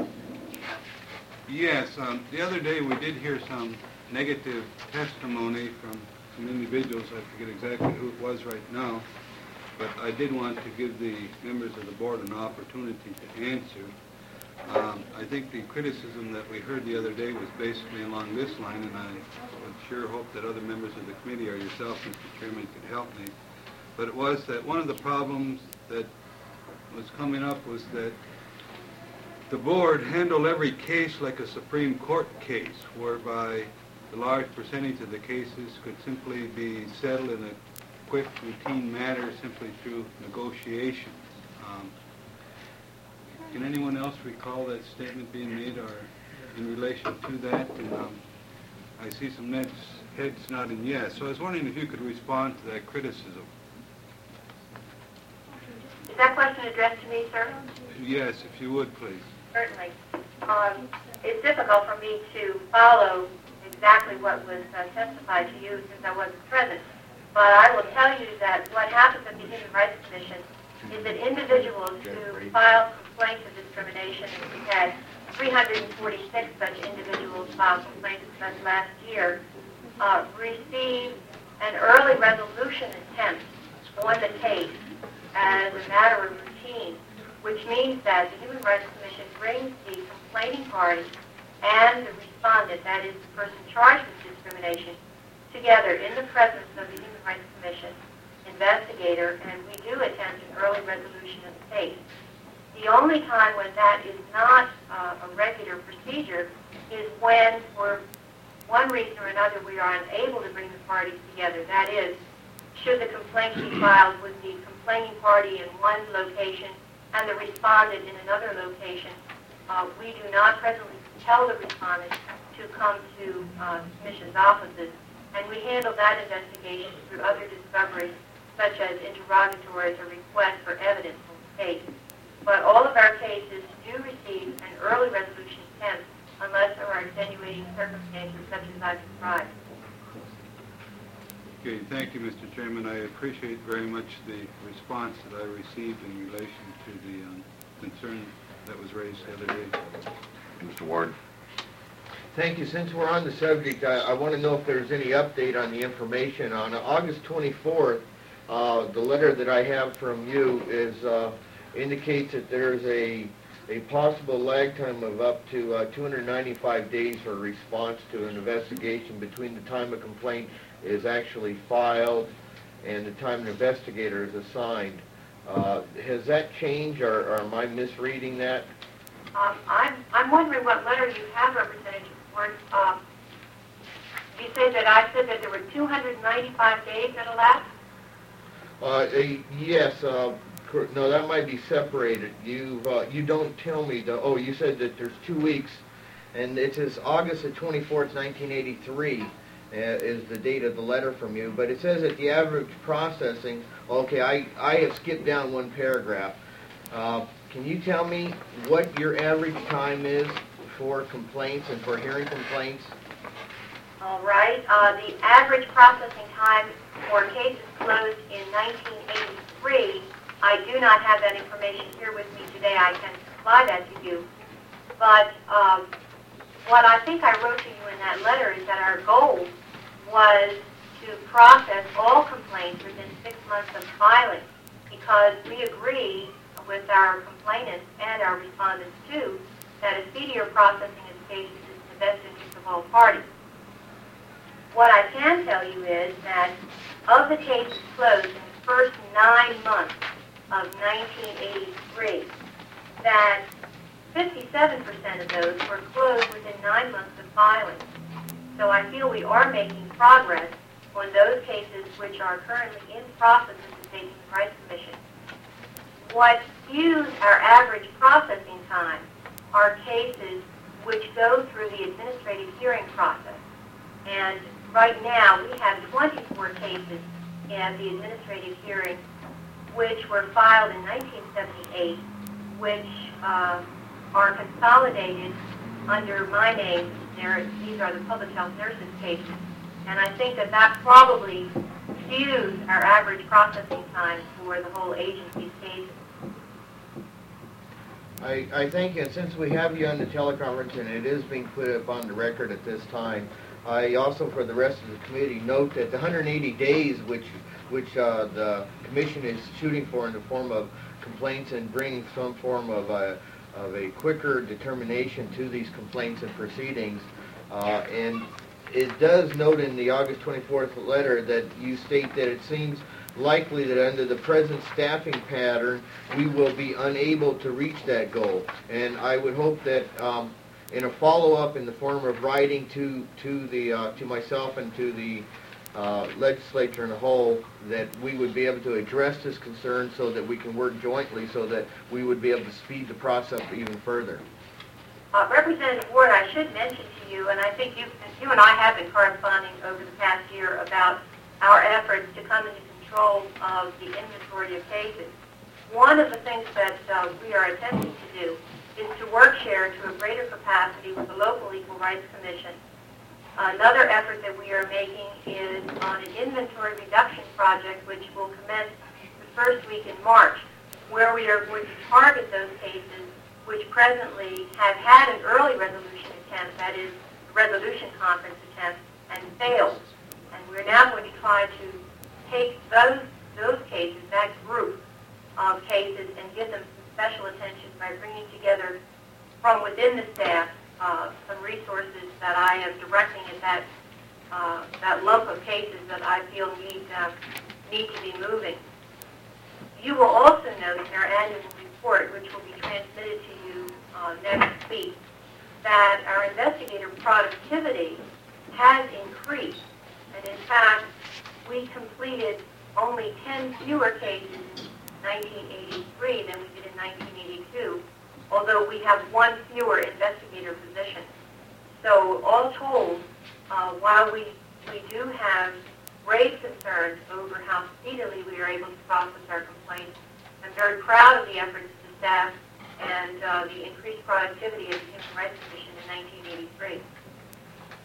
Yes, um, the other day we did hear some negative testimony from some individuals. I forget exactly who it was right now, but I did want to give the members of the board an opportunity to answer. Um, I think the criticism that we heard the other day was basically along this line, and I would sure hope that other members of the committee or yourself, Mister Chairman, could help me. But it was that one of the problems that was coming up was that the board handled every case like a Supreme Court case, whereby the large percentage of the cases could simply be settled in a quick, routine manner simply through negotiations. Um, can anyone else recall that statement being made or in relation to that? And, um, I see some heads, heads nodding yes. So I was wondering if you could respond to that criticism. Is that question addressed to me, sir? Yes, if you would, please. Certainly. Um, it's difficult for me to follow exactly what was uh, testified to you since I wasn't present. But I will tell you that what happens at the Human Rights Commission is that individuals who file complaints of discrimination, and we had three hundred forty-six such individuals file complaints with us last year, uh, receive an early resolution attempt on the case as a matter of routine, which means that the Human Rights Commission brings the complaining party and the respondent, that is the person charged with discrimination, together in the presence of the Human Rights Commission investigator, and we do attempt an early resolution of the case. The only time when that is not uh, a regular procedure is when, for one reason or another, we are unable to bring the parties together. That is, should the complaint be filed with the complaining party in one location and the respondent in another location, uh, we do not presently tell the respondent to come to uh, the Commission's offices, and we handle that investigation through other discoveries, such as interrogatories or requests for evidence in the case. But all of our cases do receive an early resolution attempt unless there are circumstances such as I've described. Okay, thank you, Mister Chairman. I appreciate very much the response that I received in relation to the um, concern that was raised the other day. Mister Ward? Thank you. Since we're on the subject, I, I want to know if there's any update on the information. On August twenty-fourth, uh, the letter that I have from you is uh, indicates that there's a a possible lag time of up to uh, two hundred ninety-five days for response to an investigation between the time a complaint is actually filed and the time an investigator is assigned. Uh, has that changed, or, or am I misreading that? Um, I'm, I'm wondering what letter you have, Representative Ward. Um, you say that I said that there were two hundred ninety-five days that elapsed? Uh, eh, yes, uh, cor- no, that might be separated. You, uh, you don't tell me the, oh, you said that there's two weeks, and it says August the twenty-fourth, nineteen eighty-three uh, is the date of the letter from you, but it says that the average processing, okay, I, I have skipped down one paragraph. Uh, can you tell me what your average time is for complaints and for hearing complaints? All right. Uh, the average processing time for cases closed in nineteen eighty-three, I do not have that information here with me today. I can supply that to you. But um, what I think I wrote to you in that letter is that our goal was to process all complaints within six months of filing, because we agree with our complainants and our respondents too that a speedier processing of cases is in the best interest of all parties. What I can tell you is that of the cases closed in the first nine months of nineteen eighty-three, that fifty-seven percent of those were closed within nine months of filing. So I feel we are making progress on those cases which are currently in process with the State Human Rights Commission. What skews our average processing time are cases which go through the administrative hearing process. And right now, we have twenty-four cases in the administrative hearing which were filed in nineteen seventy-eight, which uh, are consolidated under my name. There, these are the public health nurses cases. And I think that that probably skews our average processing time for the whole agency's cases. I, I think, and since we have you on the teleconference and it is being put up on the record at this time, I also, for the rest of the committee, note that the one hundred eighty days which which uh, the commission is shooting for in the form of complaints and bringing some form of a, of a quicker determination to these complaints and proceedings. Uh, and it does note in the August twenty-fourth letter that you state that it seems likely that under the present staffing pattern, we will be unable to reach that goal. And I would hope that um, in a follow-up in the form of writing to to the uh, to myself and to the uh, legislature in a whole, that we would be able to address this concern so that we can work jointly, so that we would be able to speed the process even further. Uh, Representative Ward, I should mention to you, and I think you you and I have been corresponding over the past year about our efforts to come into control of the inventory of cases. One of the things that uh, we are attempting to do is to work share to a greater capacity with the local Equal Rights Commission. Another effort that we are making is on an inventory reduction project which will commence the first week in March, where we are going to target those cases which presently have had an early resolution attempt, that is, a resolution conference attempt, and failed. And we're now going to try to take those those cases, that group of cases, and give them some special attention by bringing together from within the staff uh, some resources that I am directing at that uh, that lump of cases that I feel need uh, need to be moving. You will also note in our annual report, which will be transmitted to you uh, next week, that our investigator productivity has increased. And in fact, we completed only ten fewer cases in nineteen eighty-three than we did in nineteen eighty-two, although we have one fewer investigator position. So all told, uh, while we, we do have grave concerns over how speedily we are able to process our complaints, I'm very proud of the efforts of the staff and uh, the increased productivity of the Human Rights Commission in nineteen eighty-three.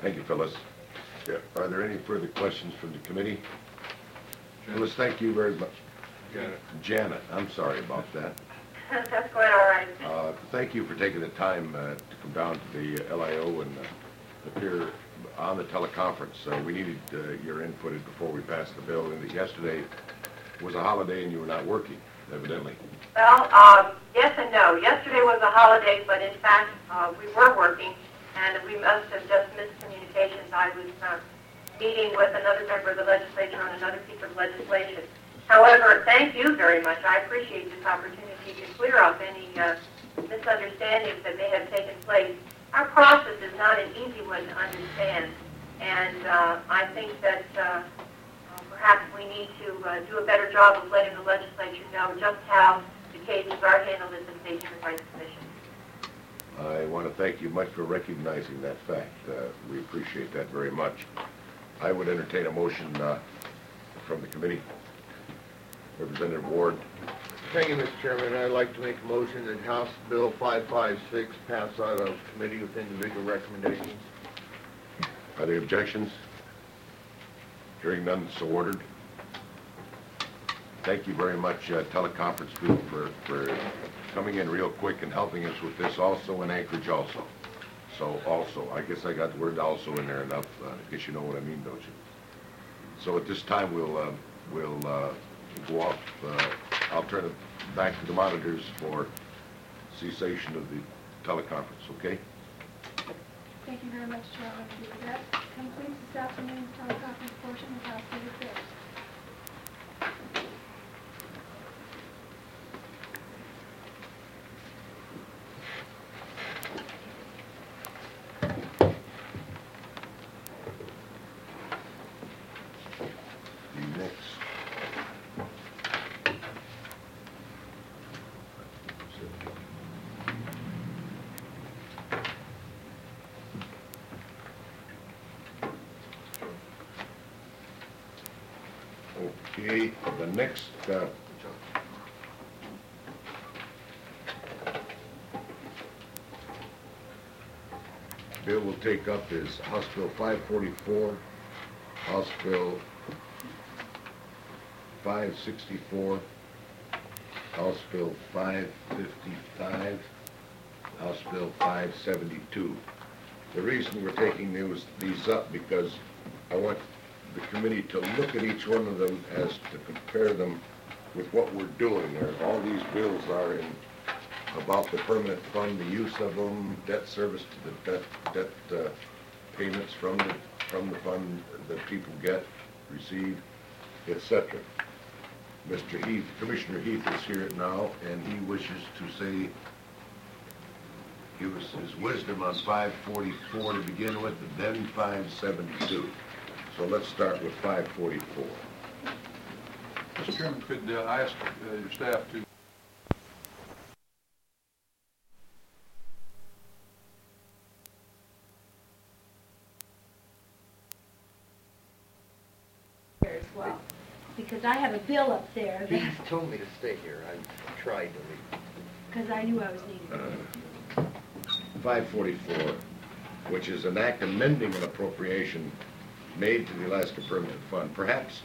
Thank you, Phyllis. Yeah, are there any further questions from the committee? Phyllis, thank you very much. Janet. Janet, I'm sorry about that. That's going all right. Uh, Thank you for taking the time uh, to come down to the L I O and uh, appear on the teleconference. Uh, We needed uh, your input before we passed the bill, and that yesterday was a holiday and you were not working, evidently. Well, um, yes and no. Yesterday was a holiday, but in fact, uh, we were working, and we must have just missed communications. I was uh, meeting with another member of the legislature on another piece of legislation. However, thank you very much. I appreciate this opportunity to clear up any uh, misunderstandings that may have taken place. Our process is not an easy one to understand, and uh, I think that uh, perhaps we need to uh, do a better job of letting the legislature know just how the cases are handled at the State Human Rights Commission. I want to thank you much for recognizing that fact. Uh, We appreciate that very much. I would entertain a motion uh, from the committee. Representative Ward. Thank you, Mister Chairman. I'd like to make a motion that House Bill five five six pass out of committee with individual recommendations. Are there objections? Hearing none, so ordered. Thank you very much, uh, teleconference group, for, for coming in real quick and helping us with this, also in Anchorage also. So also, I guess I got the word also in there enough. Uh, I guess you know what I mean, don't you? So at this time, we'll, uh, we'll uh, go off. Uh, I'll turn it back to the monitors for cessation of the teleconference, okay? Thank you very much, Chairman. That completes this afternoon's teleconference portion of House State Affairs. The next. Okay, the next, uh, bill we'll take up is House Bill five forty-four, House Bill five sixty-four, House Bill five fifty-five, House Bill five seventy-two. The reason we're taking these, these up because I want the committee to look at each one of them as to compare them with what we're doing there. All these bills are in about the permanent fund, the use of them, debt service to the debt, debt uh, payments from the, from the fund that people get, receive, et cetera. Mister Heath, Commissioner Heath is here now, and he wishes to say, give us his wisdom on five forty-four to begin with, and then five seventy-two. So let's start with five forty-four. Mister Chairman, could uh, I ask uh, your staff to As well, because I have a bill up there He that, told me to stay here. I tried to leave. because I knew I was needed. Uh, five forty-four, which is an act amending an appropriation made to the Alaska Permanent Fund. Perhaps,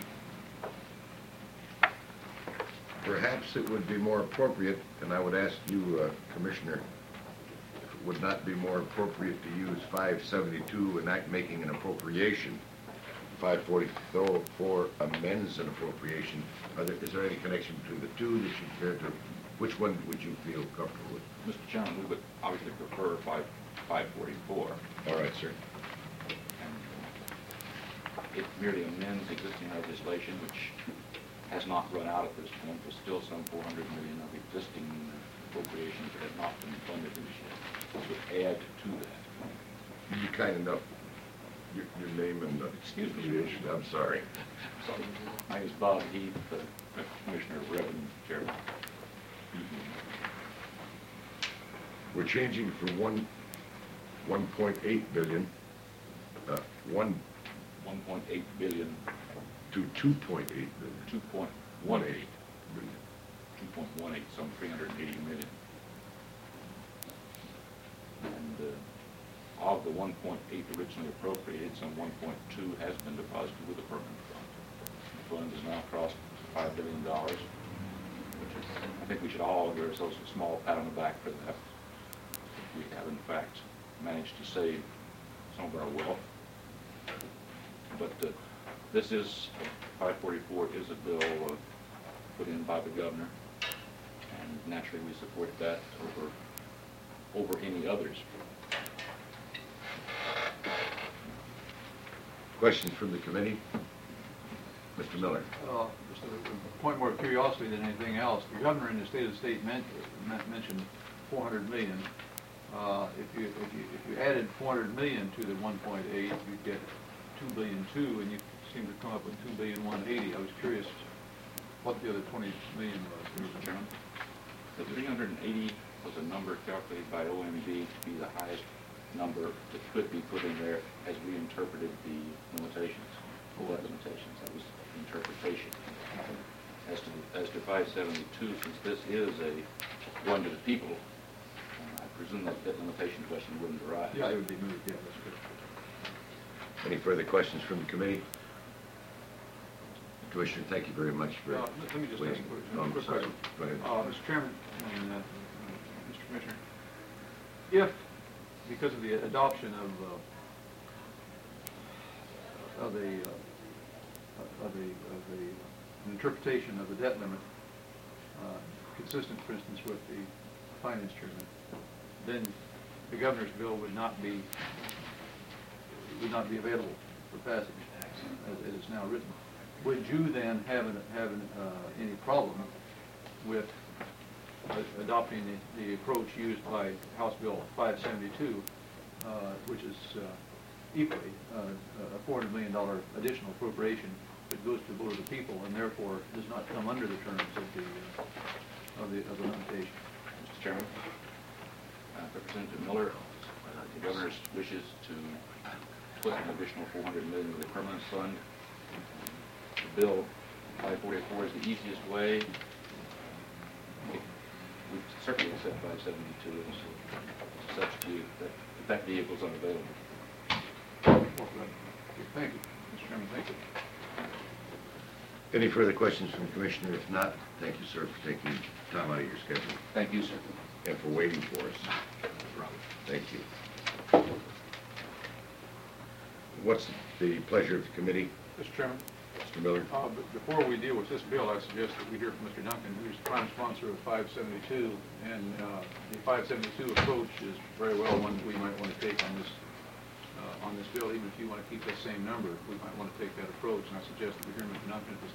perhaps it would be more appropriate, and I would ask you, uh, Commissioner, if it would not be more appropriate to use five seventy-two, an act making an appropriation. five forty-four amends an appropriation. Are there, is there any connection between the two that you care to? Which one would you feel comfortable with? Mister Chairman, we would obviously prefer five, five forty-four. All right, sir. It merely amends existing legislation, which has not run out at this point. There's still some four hundred million of existing appropriations that have not been funded this year. This would add to that. Be kind enough, your, your name and, uh, Excuse me. association. I'm sorry. Sorry. My name is Bob Heath, uh, Commissioner of Revenue, Chairman. We're changing from one, one point eight billion, uh, one one point eight billion to two point eight billion. two point one eight billion. two point one eight, some three hundred eighty million. And uh, of the one point eight originally appropriated, some one point two has been deposited with the permanent fund. The fund has now crossed five billion dollars, which is, I think we should all give ourselves a small pat on the back for that. We have, in fact, managed to save some of our wealth. But uh, this is, five forty-four is a bill uh, put in by the governor, and naturally we support that over, over any others. Questions from the committee? Mister Miller. Uh, Just a point more of curiosity than anything else. The governor in the State of the State men- mentioned four hundred million. Uh, if you if you if you added four hundred million to the one point eight, you'd get two billion two, and you seem to come up with two billion one eighty. I was curious what the other twenty million was, Mister Chairman. The three hundred eighty was a number calculated by O M B to be the highest number that could be put in there as we interpreted the limitations, the lead limitations. That was interpretation. As to as to five seventy-two, since this is a one to the people, uh, I presume that that limitation question wouldn't arise. Yeah, it would be moved. Yeah, that's good. Any further questions from the committee? Commissioner, thank you very much for... Uh, let me just ask a quick, Oh, I'm quick sorry. question. Go ahead. Uh, Mister Chairman and uh, Mister Commissioner, if, because of the adoption of, uh, of the, uh, of the, of the an interpretation of the debt limit, uh, consistent, for instance, with the finance chairman, then the governor's bill would not be, would not be available for passage as, as it's now written. Would you then have an, have an, uh, any problem with uh, adopting the, the approach used by House Bill five seventy-two, uh, which is uh, equally uh, a four hundred million dollars additional appropriation that goes to the vote of the people and therefore does not come under the terms of the uh, of the of the limitation? Mister Chairman, uh, Representative Miller, uh, the governor's wishes to put an additional four hundred million dollars in the permanent fund. The bill five forty-four is the easiest way. We we certainly accept five seventy-two as a substitute that if that vehicle is unavailable. Thank you, Mister Chairman. Thank you. Any further questions from the Commissioner? If not, thank you, sir, for taking time out of your schedule Thank you, sir. and for waiting for us. Thank you. What's the pleasure of the committee? Mister Chairman, Mister Miller? uh, b- before we deal with this bill, I suggest that we hear from Mister Duncan, who's the prime sponsor of five seventy-two, and uh, the five seventy-two approach is very well one that we might want to take on this uh, on this bill. Even if you want to keep that same number, we might want to take that approach, and I suggest that we hear Mister Duncan at this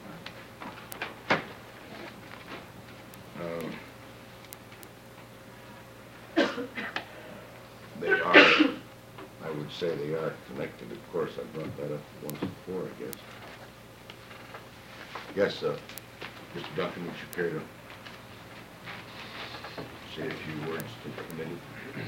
time. Um, They are, I would say they are connected, of course. I brought that up once before, I guess. Yes, uh, Mister Duncan, would you care to say a few words to the committee?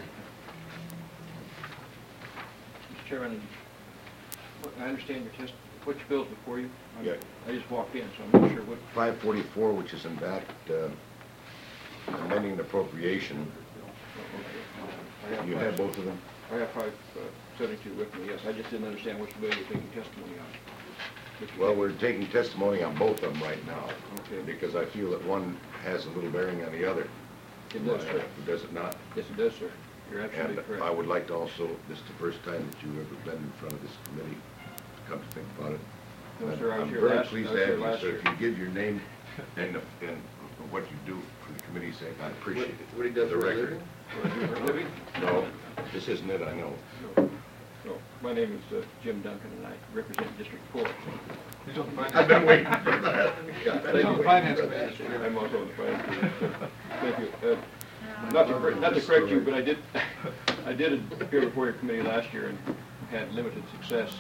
Mister Chairman, I understand your test, which bill's before you? I'm- Yeah. I just walked in, so I'm not sure what. five forty-four, which is in fact uh, amending an appropriation. I have You five- have both of them? I have five seventy-two with me, yes. I just didn't understand which bill you're taking testimony on. Which Well, bill? we're taking testimony on both of them right now. Okay. Because I feel that one has a little bearing on the other. It does, sir. Does it not? Yes, it does, sir. You're absolutely And correct. I would like to also, this is the first time that you've ever been in front of this committee, come to think about it. No, And sir, I was I'm here very last- pleased I was to here have you, last so year. if you give your name and, and what you do for the committee's sake, I appreciate it. What he does For the for a record. living? For a living? No, this isn't it, I know. No. No. My name is uh, Jim Duncan, and I represent District Four. He's on the finance. I've been waiting for that. Yeah, He's on the finance committee, Mister Chairman. I'm also on the finance committee. Thank you. Uh, Not to, cor- not to correct you, but I did, I did appear before your committee last year and had limited success.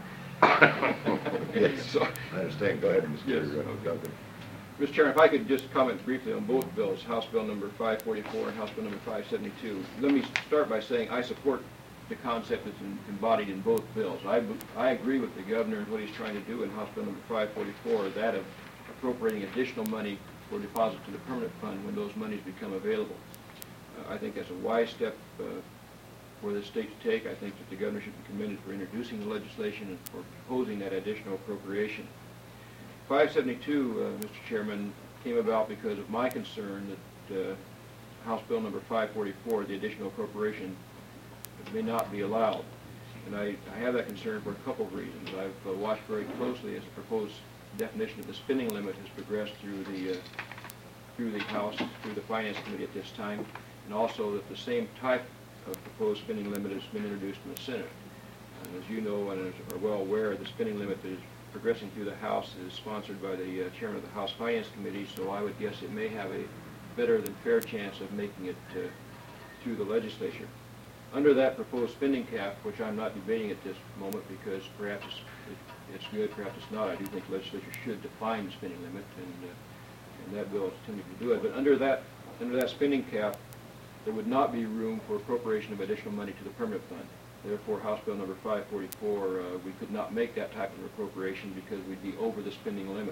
Yes, So- I understand. Go ahead, Mister Yes, Duncan. Mister Chairman, if I could just comment briefly on both bills, House Bill number five forty-four and House Bill number five seventy-two. Let me start by saying I support the concept that's in- embodied in both bills. I, b- I agree with the governor and what he's trying to do in House Bill number five forty-four, that of appropriating additional money for deposit to the permanent fund when those monies become available. Uh, I think that's a wise step uh, for the state to take. I think that the governor should be commended for introducing the legislation and for proposing that additional appropriation. five seventy-two, uh, Mister Chairman, came about because of my concern that uh, House Bill number five forty-four, the additional appropriation, may not be allowed. And I, I have that concern for a couple of reasons. I've uh, watched very closely as the proposed definition of the spending limit has progressed through the, uh, through the House, through the Finance Committee at this time, and also that the same type of proposed spending limit has been introduced in the Senate. And as you know and as are well aware, the spending limit that is progressing through the House is sponsored by the uh, chairman of the House Finance Committee, so I would guess it may have a better than fair chance of making it uh, through the legislature. Under that proposed spending cap, which I'm not debating at this moment because perhaps it's, it, it's good, perhaps it's not, I do think the legislature should define the spending limit, and, uh, and that bill is attempting to do it. But under that, under that spending cap, there would not be room for appropriation of additional money to the permanent fund. Therefore, House Bill number five forty-four, uh, we could not make that type of appropriation because we'd be over the spending limit.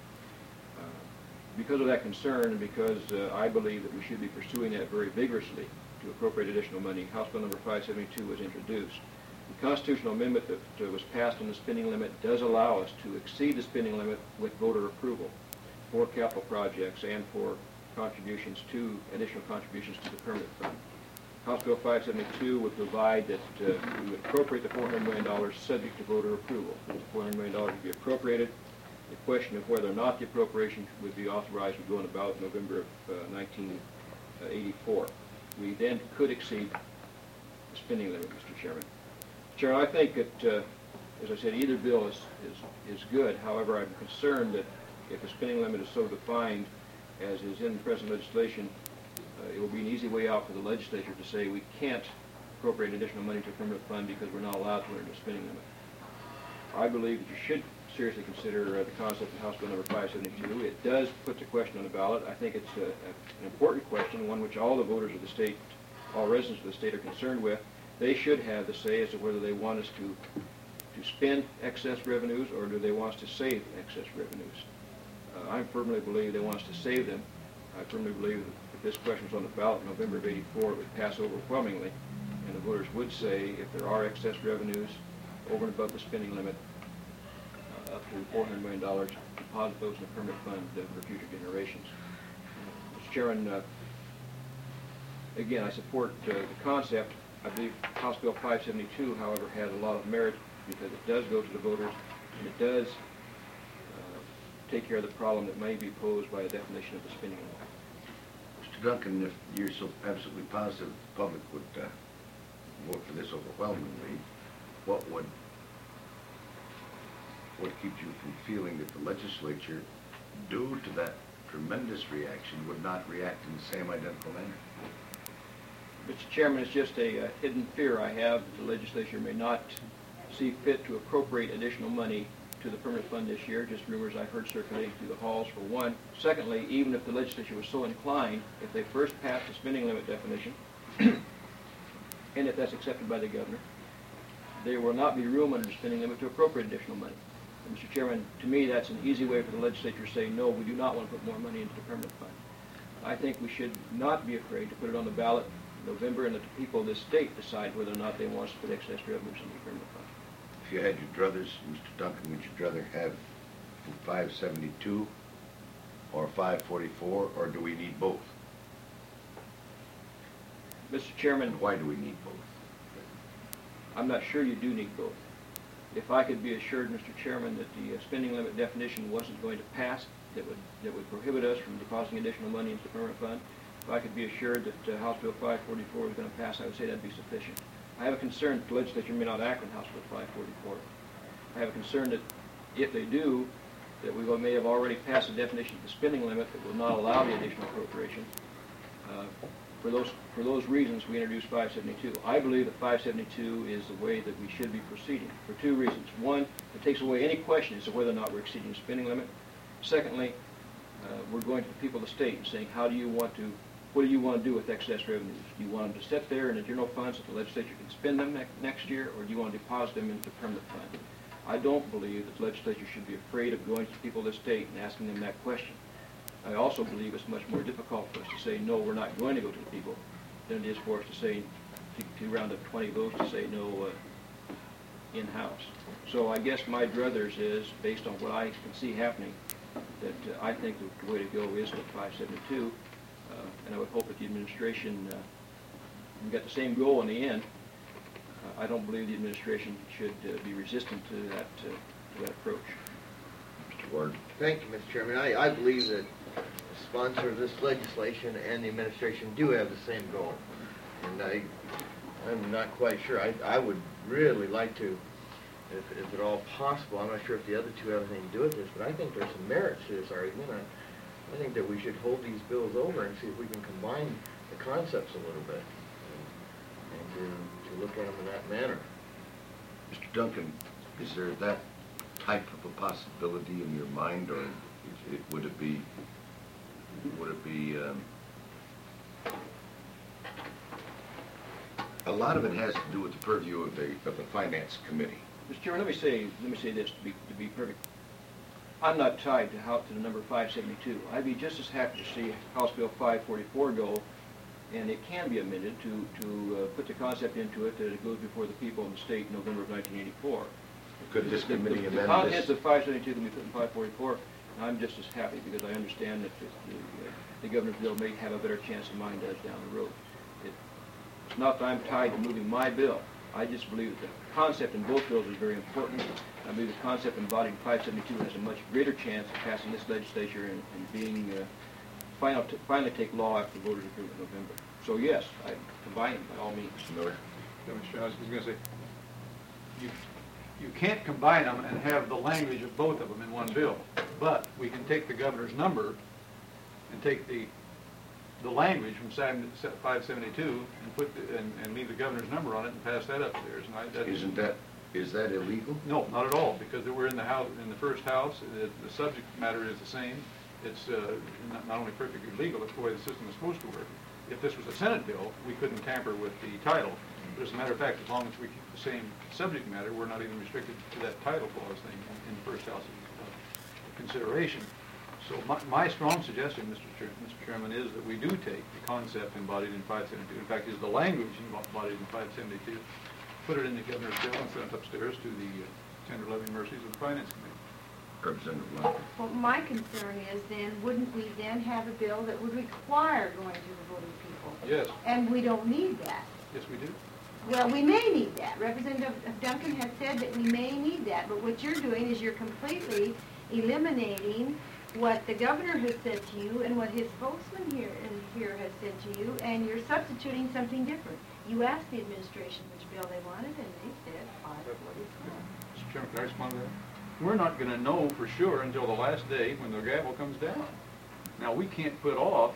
Uh, because of that concern, and because uh, I believe that we should be pursuing that very vigorously to appropriate additional money, House Bill number five seventy-two was introduced. The constitutional amendment that uh, was passed on the spending limit does allow us to exceed the spending limit with voter approval for capital projects and for contributions to, additional contributions to the permanent fund. House Bill five seventy-two would provide that uh, we would appropriate the four hundred million dollars subject to voter approval. The four hundred million dollars would be appropriated. The question of whether or not the appropriation would be authorized would go on the ballot in November of uh, nineteen eighty-four. We then could exceed the spending limit, Mister Chairman. Chairman, I think that, uh, as I said, either bill is, is, is good. However, I'm concerned that if the spending limit is so defined as is in the present legislation, uh, it will be an easy way out for the legislature to say we can't appropriate additional money to a permanent fund because we're not allowed to under the spending limit. I believe that you should seriously consider uh, the concept of House Bill number five seventy-two. It does put the question on the ballot. I think it's a, a, an important question, one which all the voters of the state, all residents of the state are concerned with. They should have the say as to whether they want us to, to spend excess revenues or do they want us to save excess revenues. Uh, I firmly believe they want us to save them. I firmly believe that if this question was on the ballot in November of eighty-four, it would pass overwhelmingly, and the voters would say if there are excess revenues over and above the spending limit, uh, up to four hundred million dollars, deposit those in a permanent fund uh, for future generations. Uh, Mister Chairman, uh, again, I support uh, the concept. I believe House Bill five seventy-two, however, has a lot of merit because it does go to the voters, and it does take care of the problem that may be posed by the definition of the spending limit. Mister Duncan, if you're so absolutely positive the public would uh, vote for this overwhelmingly, what would what keeps you from feeling that the legislature, due to that tremendous reaction, would not react in the same identical manner? Mister Chairman, it's just a uh, hidden fear I have that the legislature may not see fit to appropriate additional money to the permanent fund this year, just rumors I've heard circulating through the halls for one. Secondly, even if the legislature was so inclined, if they first passed the spending limit definition, and if that's accepted by the governor, there will not be room under the spending limit to appropriate additional money. And Mister Chairman, to me that's an easy way for the legislature to say, no, we do not want to put more money into the permanent fund. I think we should not be afraid to put it on the ballot in November and let the people of this state decide whether or not they want us to put excess revenues into the permanent fund. If you had your druthers, Mister Duncan, would you rather have five seventy-two or five forty-four, or do we need both? Mister Chairman, and why do we need both? I'm not sure you do need both. If I could be assured, Mister Chairman, that the uh, spending limit definition wasn't going to pass, that would that would prohibit us from depositing additional money into the permanent fund, if I could be assured that uh, House Bill five forty-four is going to pass, I would say that'd be sufficient. I have a concern that the legislature may not act on House Bill five forty-four. I have a concern that if they do, that we may have already passed a definition of the spending limit that will not allow the additional appropriation. Uh, for those for those reasons, we introduced five seventy-two. I believe that five seventy-two is the way that we should be proceeding for two reasons. One, it takes away any question as to whether or not we're exceeding the spending limit. Secondly, uh, we're going to the people of the state and saying, how do you want to What do you want to do with excess revenues? Do you want them to sit there in the general fund so the legislature can spend them ne next year, or do you want to deposit them into the permanent fund? I don't believe that the legislature should be afraid of going to the people of the state and asking them that question. I also believe it's much more difficult for us to say, no, we're not going to go to the people, than it is for us to say to to, to round up twenty votes to say no uh, in-house. So I guess my druthers is, based on what I can see happening, that uh, I think the, the way to go is with five seventy-two, uh, and I would hope that the administration uh, we got the same goal in the end. Uh, I don't believe the administration should uh, be resistant to that, uh, to that approach. Mister Ward? Thank you, Mister Chairman. I, I believe that the sponsor of this legislation and the administration do have the same goal. And I, I'm not quite sure. I, I would really like to, if, if at all possible, I'm not sure if the other two have anything to do with this, but I think there's some merit to this argument. I, I think that we should hold these bills over and see if we can combine the concepts a little bit and, and to, to look at them in that manner. Mister Duncan, is there that type of a possibility in your mind, or is it, would it be, would it be, um, a lot of it has to do with the purview of the, of the Finance Committee. Mister Chairman, let me say, let me say this to be, to be perfect. I'm not tied to how, to the number five seventy-two. I'd be just as happy to see House Bill five forty-four go, and it can be amended to, to uh, put the concept into it that it goes before the people in the state in November of nineteen eighty-four. Could this The- the- committee the, amend the contents this? of five seventy-two can be put in five forty-four, and I'm just as happy because I understand that the, the, uh, the governor's bill may have a better chance than mine does down the road. It, it's not that I'm tied to moving my bill. I just believe that the concept in both bills is very important. I believe the concept embodied in five seventy-two has a much greater chance of passing this legislature and, and being uh, final t finally take law after the voters approve in November. So yes, I combine them by all means. Miller? Yeah, Mister Chairman, I was going to say, you, you can't combine them and have the language of both of them in one bill, but we can take the governor's number and take the the language from five seventy-two and put the, and, and leave the governor's number on it and pass that upstairs. And I, that, Isn't that, is that illegal? No, not at all, because we're in the house, in the first house. The, the subject matter is the same. It's uh, not, not only perfectly legal, it's the way the system is supposed to work. If this was a Senate bill, we couldn't tamper with the title. But as a matter of fact, as long as we keep the same subject matter, we're not even restricted to that title clause thing in, in the first house of uh, consideration. So my, my strong suggestion, Mister Chair, Mister Chairman, is that we do take the concept embodied in five seventy-two. In fact, is the language embodied in five seventy-two, put it in the governor's bill and send it upstairs to the uh, tender loving mercies of the Finance Committee. Representative Lund? Well, my concern is then, wouldn't we then have a bill that would require going to the voting people? Yes. And we don't need that. Yes, we do. Well, we may need that. Representative Duncan has said that we may need that, but what you're doing is you're completely eliminating what the governor has said to you and what his spokesman here and here has said to you, and you're substituting something different. You asked the administration which bill they wanted, and they said five forty-four. Mister Chairman, can I respond to that? We're not going to know for sure until the last day when the gavel comes down. Now, we can't put off,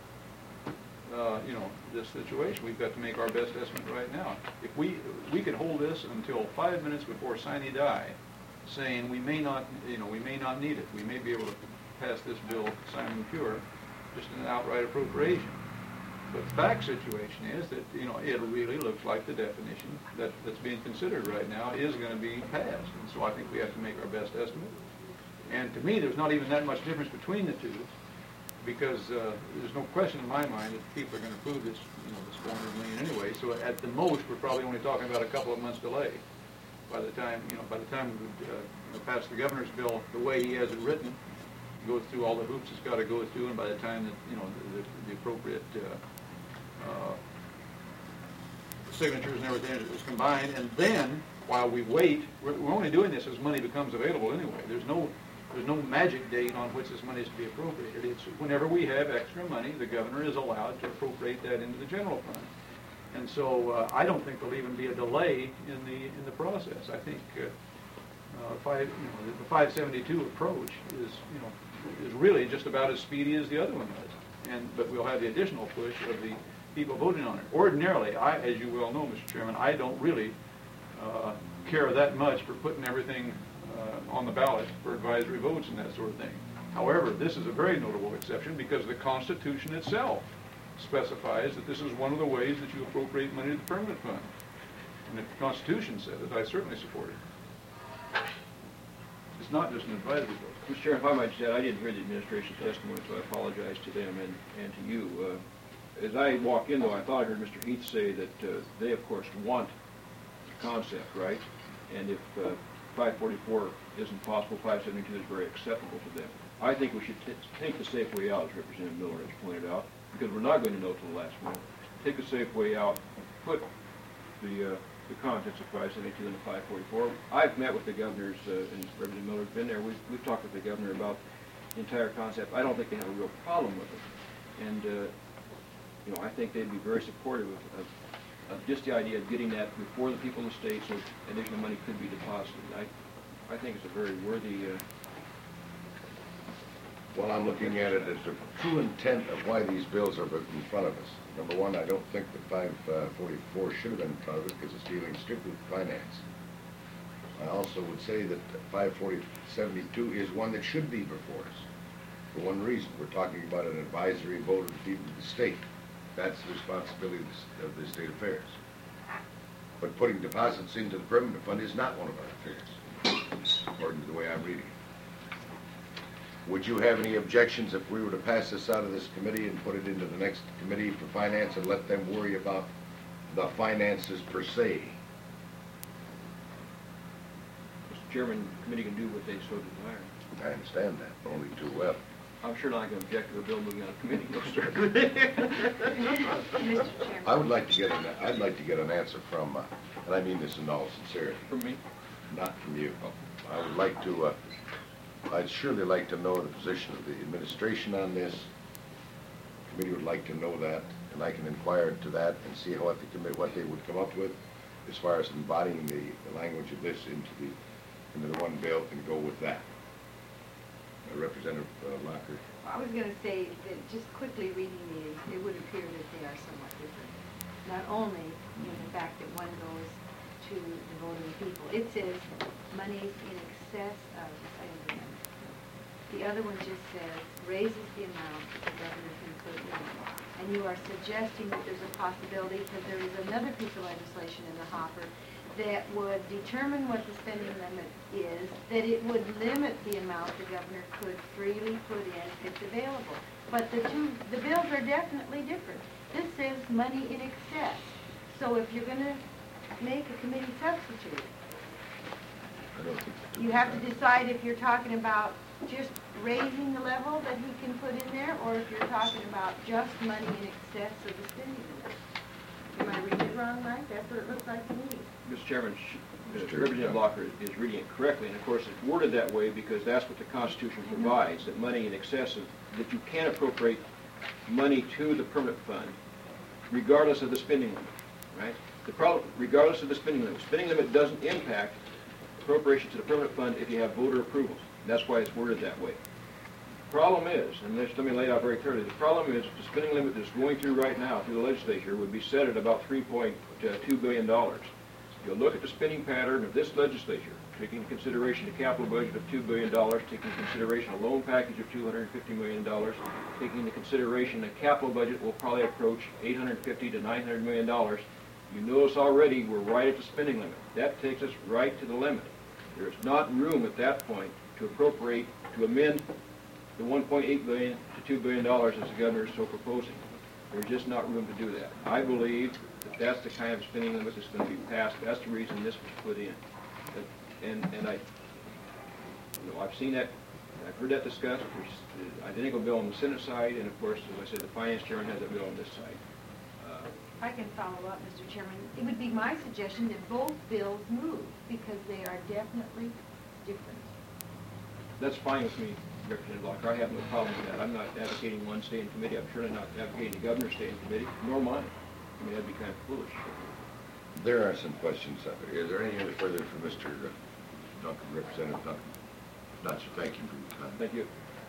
uh, you know, this situation. We've got to make our best estimate right now. If we we could hold this until five minutes before sine die, saying we may not, you know, we may not need it. We may be able to pass this bill Simon Pure, just an outright appropriation. But the fact situation is that, you know, it really looks like the definition that, that's being considered right now is going to be passed. And so I think we have to make our best estimate. And to me, there's not even that much difference between the two, because uh, there's no question in my mind that people are going to approve this, you know, this four hundred million anyway. So at the most, we're probably only talking about a couple of months delay. By the time, you know, by the time we uh, you know, pass the governor's bill the way he has it written, goes through all the hoops it's got to go through, and by the time that, you know, the, the, the appropriate uh, uh, signatures and everything is combined, and then while we wait, we're, we're only doing this as money becomes available anyway. There's no there's no magic date on which this money is to be appropriated. It's whenever we have extra money, the governor is allowed to appropriate that into the general fund. And so uh, I don't think there'll even be a delay in the in the process. I think uh, uh, five, you know, the five seventy-two approach is, you know, is really just about as speedy as the other one was. And but we'll have the additional push of the people voting on it. Ordinarily, I, as you well know, Mister Chairman, I don't really uh, care that much for putting everything uh, on the ballot for advisory votes and that sort of thing. However, this is a very notable exception because the Constitution itself specifies that this is one of the ways that you appropriate money to the permanent fund. And if the Constitution says it, I certainly support it. It's not just an advisory vote. Mister Chairman, if I might say, I didn't hear the administration's testimony, so I apologize to them and, and to you. Uh, as I walk in though, I thought I heard Mister Heath say that uh, they of course want the concept, right? And if uh, five forty-four isn't possible, five seventy-two is very acceptable to them. I think we should t take the safe way out, as Representative Miller has pointed out, because we're not going to know till the last minute. Take the safe way out, put the uh, the contents of five seventy-two into five forty-four. I've met with the governors, uh, and Representative Miller's been there. We've, we've talked with the governor about the entire concept. I don't think they have a real problem with it. And, uh, you know, I think they'd be very supportive of, of, of just the idea of getting that before the people of the state so additional money could be deposited. I, I think it's a very worthy... Uh, Well, I'm looking at it as the true intent of why these bills are in front of us. Number one, I don't think that five forty-four should have been in front of us because it's dealing strictly with finance. I also would say that five forty seventy-two is one that should be before us. For one reason, we're talking about an advisory vote of the people of the state. That's the responsibility of the state affairs. But putting deposits into the permanent fund is not one of our affairs, according to the way I'm reading it. Would you have any objections if we were to pass this out of this committee and put it into the next committee for finance and let them worry about the finances per se? Mister Chairman, the committee can do what they so desire. I understand that, only too well. I'm sure not going to object to a bill moving out of committee, no, sir. Mister Chairman. I would like to get an, I'd like to get an answer from, uh, and I mean this in all sincerity. From me? Not from you. I would like to, uh, I'd surely like to know the position of the administration on this. The committee would like to know that, and I can inquire into that and see what the committee, what they would come up with as far as embodying the, the language of this into the, into the one bill and go with that. Uh, Representative uh, Locker. I was going to say that just quickly reading these, it would appear that they are somewhat different. Not only in the fact that one goes to the voting people. It says monies in excess of the same amount. The other one just says raises the amount that the governor can put in. And you are suggesting that there's a possibility, because there is another piece of legislation in the hopper that would determine what the spending limit is, that it would limit the amount the governor could freely put in if it's available. But the two, the bills are definitely different. This says money in excess. So if you're going to make a committee substitute, I don't think the two you have to decide if you're talking about just raising the level that he can put in there, or if you're talking about just money in excess of the spending limit. Am I reading it wrong, Mike? That's what it looks like to me. Mister Chairman, uh, Representative Locker is reading it correctly, and of course it's worded that way because that's what the Constitution provides, that money in excess of, that you can appropriate money to the permanent fund regardless of the spending limit, right? The problem, regardless of the spending limit, spending limit doesn't impact appropriation to the permanent fund if you have voter approvals. That's why it's worded that way. The problem is, and this, let me lay it out very clearly, the problem is the spending limit that's going through right now through the legislature would be set at about three point two billion dollars. You'll look at the spending pattern of this legislature, taking into consideration a capital budget of two billion dollars, taking into consideration a loan package of two hundred fifty million dollars, taking into consideration a capital budget will probably approach eight hundred fifty to nine hundred million dollars. You notice already we're right at the spending limit. That takes us right to the limit. There's not room at that point to appropriate, to amend the one point eight billion dollars to two billion dollars as the governor is so proposing. There's just not room to do that. I believe that that's the kind of spending limit that's going to be passed. That's the reason this was put in. That, and and I, you know, I've seen that, I've heard that discussed. There's the identical bill on the Senate side, and of course, as I said, the finance chairman has a bill on this side. Uh, I can follow up, Mister Chairman. It would be my suggestion that both bills move because they are definitely different. That's fine with me, Representative Locker. I have no problem with that. I'm not advocating one stay in committee. I'm surely not advocating the governor stay in committee, nor mine. I mean, that'd be kind of foolish. There are some questions up there. Is there anything further for Mister Duncan, Representative Duncan? If not, sir, thank you for your time. Thank you.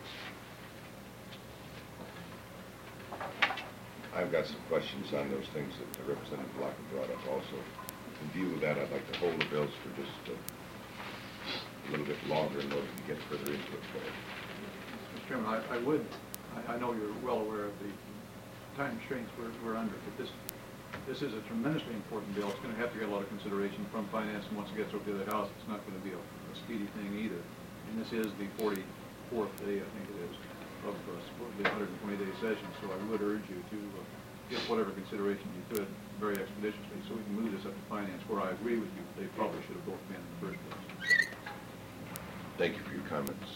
I've got some questions on those things that the Representative Locker brought up also. In view of that, I'd like to hold the bills for just uh, a little bit longer in order to get further into it. Mister Chairman, I, I would, I, I know you're well aware of the time constraints we're, we're under, but this this is a tremendously important bill. It's going to have to get a lot of consideration from finance, and once it gets over to the House, it's not going to be a, a speedy thing either. And this is the forty-fourth day, I think it is, of uh, the one hundred twenty day session, so I would urge you to uh, get whatever consideration you could very expeditiously, so we can move this up to finance, where I agree with you, they probably should have both been in the first place. Thank you for your comments.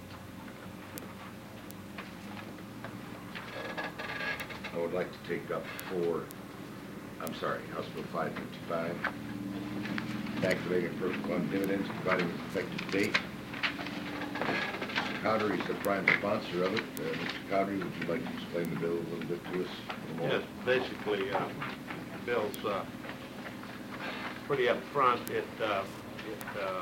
I would like to take up four, I'm sorry, House Bill five fifty-five, activating first fund dividends, providing its effective date. Mister Cowdery is the prime sponsor of it. Uh, Mister Cowdery, would you like to explain the bill a little bit to us? a little more? Yes, basically, uh, Bill's uh, pretty upfront. It, uh, it uh,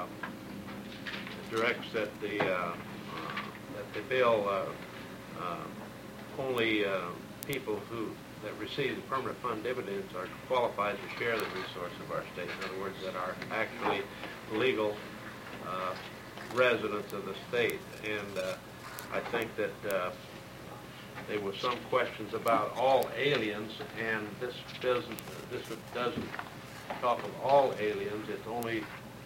directs that the, uh, uh, that the bill, uh, uh, only uh, people who, that receive the permanent fund dividends are qualified to share the resource of our state. In other words, that are actually legal uh, residents of the state. And uh, I think that uh, there were some questions about all aliens, and this doesn't, this doesn't talk of all aliens. It only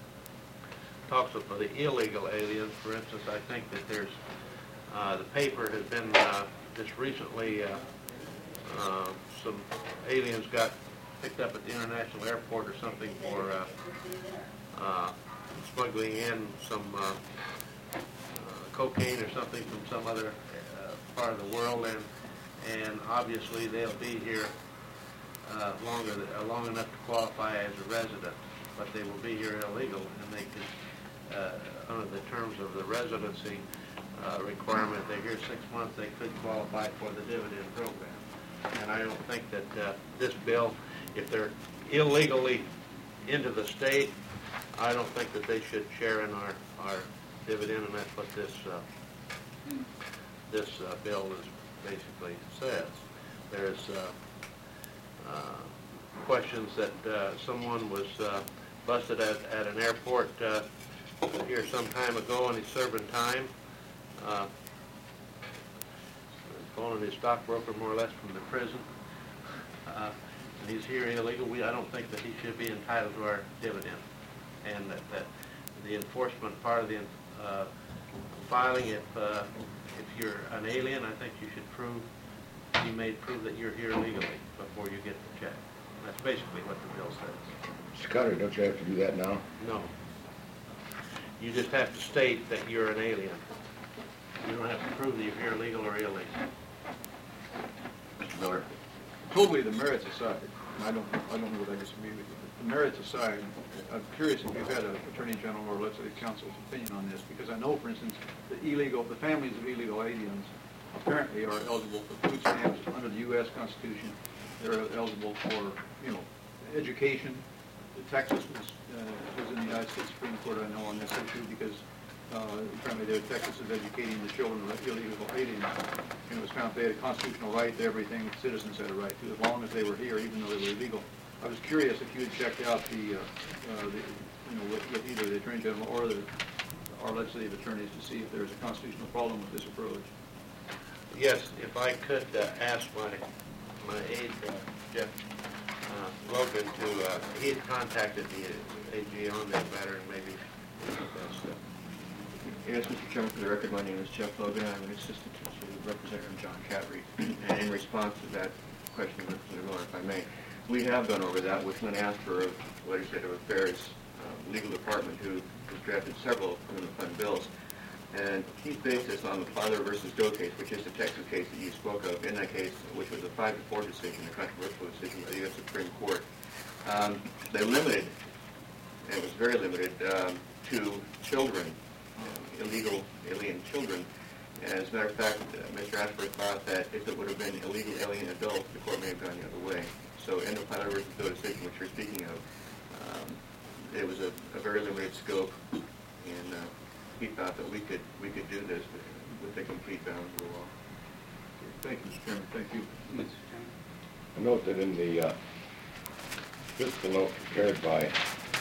talks of the illegal aliens. For instance, I think that there's, uh, the paper has been uh, just recently, uh, uh, some aliens got picked up at the international airport or something for uh, uh, smuggling in some uh, uh, cocaine or something from some other uh, part of the world, and and obviously they'll be here uh, longer, uh, long enough to qualify as a resident, but they will be here illegal, and they could, uh, under the terms of the residency uh, requirement, they're here six months, they could qualify for the dividend program. And I don't think that uh, this bill, if they're illegally into the state, I don't think that they should share in our, our dividend, and that's what this uh, this uh, bill is basically says. There's uh, uh, questions that uh, someone was uh, busted at, at an airport uh, here some time ago, and he's serving time. Uh, Calling his stockbroker more or less from the prison, uh, and he's here illegal. We, I don't think that he should be entitled to our dividend, and that, that the enforcement part of the uh, filing, if uh, if you're an alien, I think you should prove, be made prove that you're here legally before you get the check. That's basically what the bill says. Mister Carter, don't you have to do that now? No. You just have to state that you're an alien. You don't have to prove that you're here legal or illegal. Mister Miller? Totally the merits aside, and I don't, I don't know what I disagree with you, but the merits aside, I'm curious if you've had an Attorney General or let's say Council's opinion on this, because I know, for instance, the illegal, the families of illegal aliens apparently are eligible for food stamps under the U S Constitution. They're eligible for, you know, education. Texas was, uh, was in the United States Supreme Court, I know, on this issue, because Uh, apparently there, Texas is educating the children of illegal aliens, and it was found they had a constitutional right to everything citizens had a right to, as long as they were here, even though they were illegal. I was curious if you had checked out the, uh, uh, the you know, with, with either the Attorney General or the our legislative attorneys to see if there's a constitutional problem with this approach. Yes, if I could uh, ask my my aide, uh, Jeff uh, Logan, to uh, he had contacted the A G on that matter, and maybe that's. Uh, Yes, Mister Chairman, for the record, my name is Jeff Logan. I'm an assistant to Representative John Catry. And in response to that question, Mister Miller, if I may, we have gone over that with Lynn Asper of Legislative Affairs uh, Legal Department, who has drafted several criminal fund bills. And he's based this on the Filer versus Doe case, which is the Texas case that you spoke of. In that case, which was a five to four decision, a controversial decision by the U S Supreme Court, um, they limited, and it was very limited, um, to children, illegal alien children. And as a matter of fact, uh, Mister Asper thought that if it would have been illegal alien adults, the court may have gone the other way. So in the Filer versus Doe decision, which you're speaking of, um, it was a, a very limited scope, and uh, he thought that we could we could do this with, with a complete bounds of the law. Thank you, Mister Chairman. Thank you. Mister Chairman. I note that in the uh, fiscal note prepared by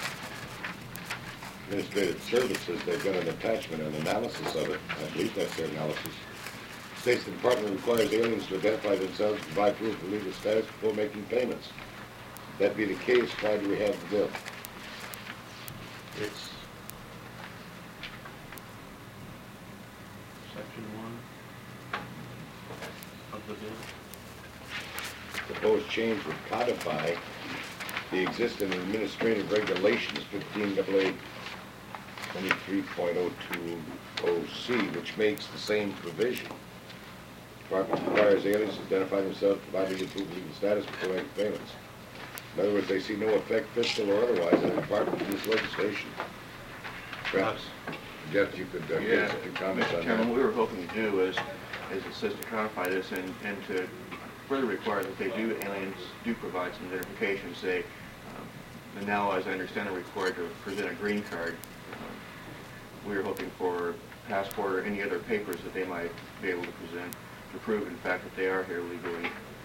Administrative Services, they've got an attachment, an analysis of it. I believe that's their analysis. States the department requires aliens to identify themselves and provide proof of legal status before making payments. If that be the case, why do we have the bill? It's section one of the bill. proposed change would codify the existing administrative regulations, fifteen double A twenty-three point oh two oh C, which makes the same provision. Department requires aliens to identify themselves, provided they prove legal status before making payments. In other words, they see no effect, fiscal or otherwise, in the department of this legislation. Perhaps, Jeff, you could uh, give Yeah, us a few comments Mister on Chairman, that. what we were hoping to do is, is assist to codify this and, and to further require that they do, aliens do provide some identification, say, um, and now, as I understand, are required to present a green card. Um, we were hoping for passport or any other papers that they might be able to present to prove, in fact, that they are here legally.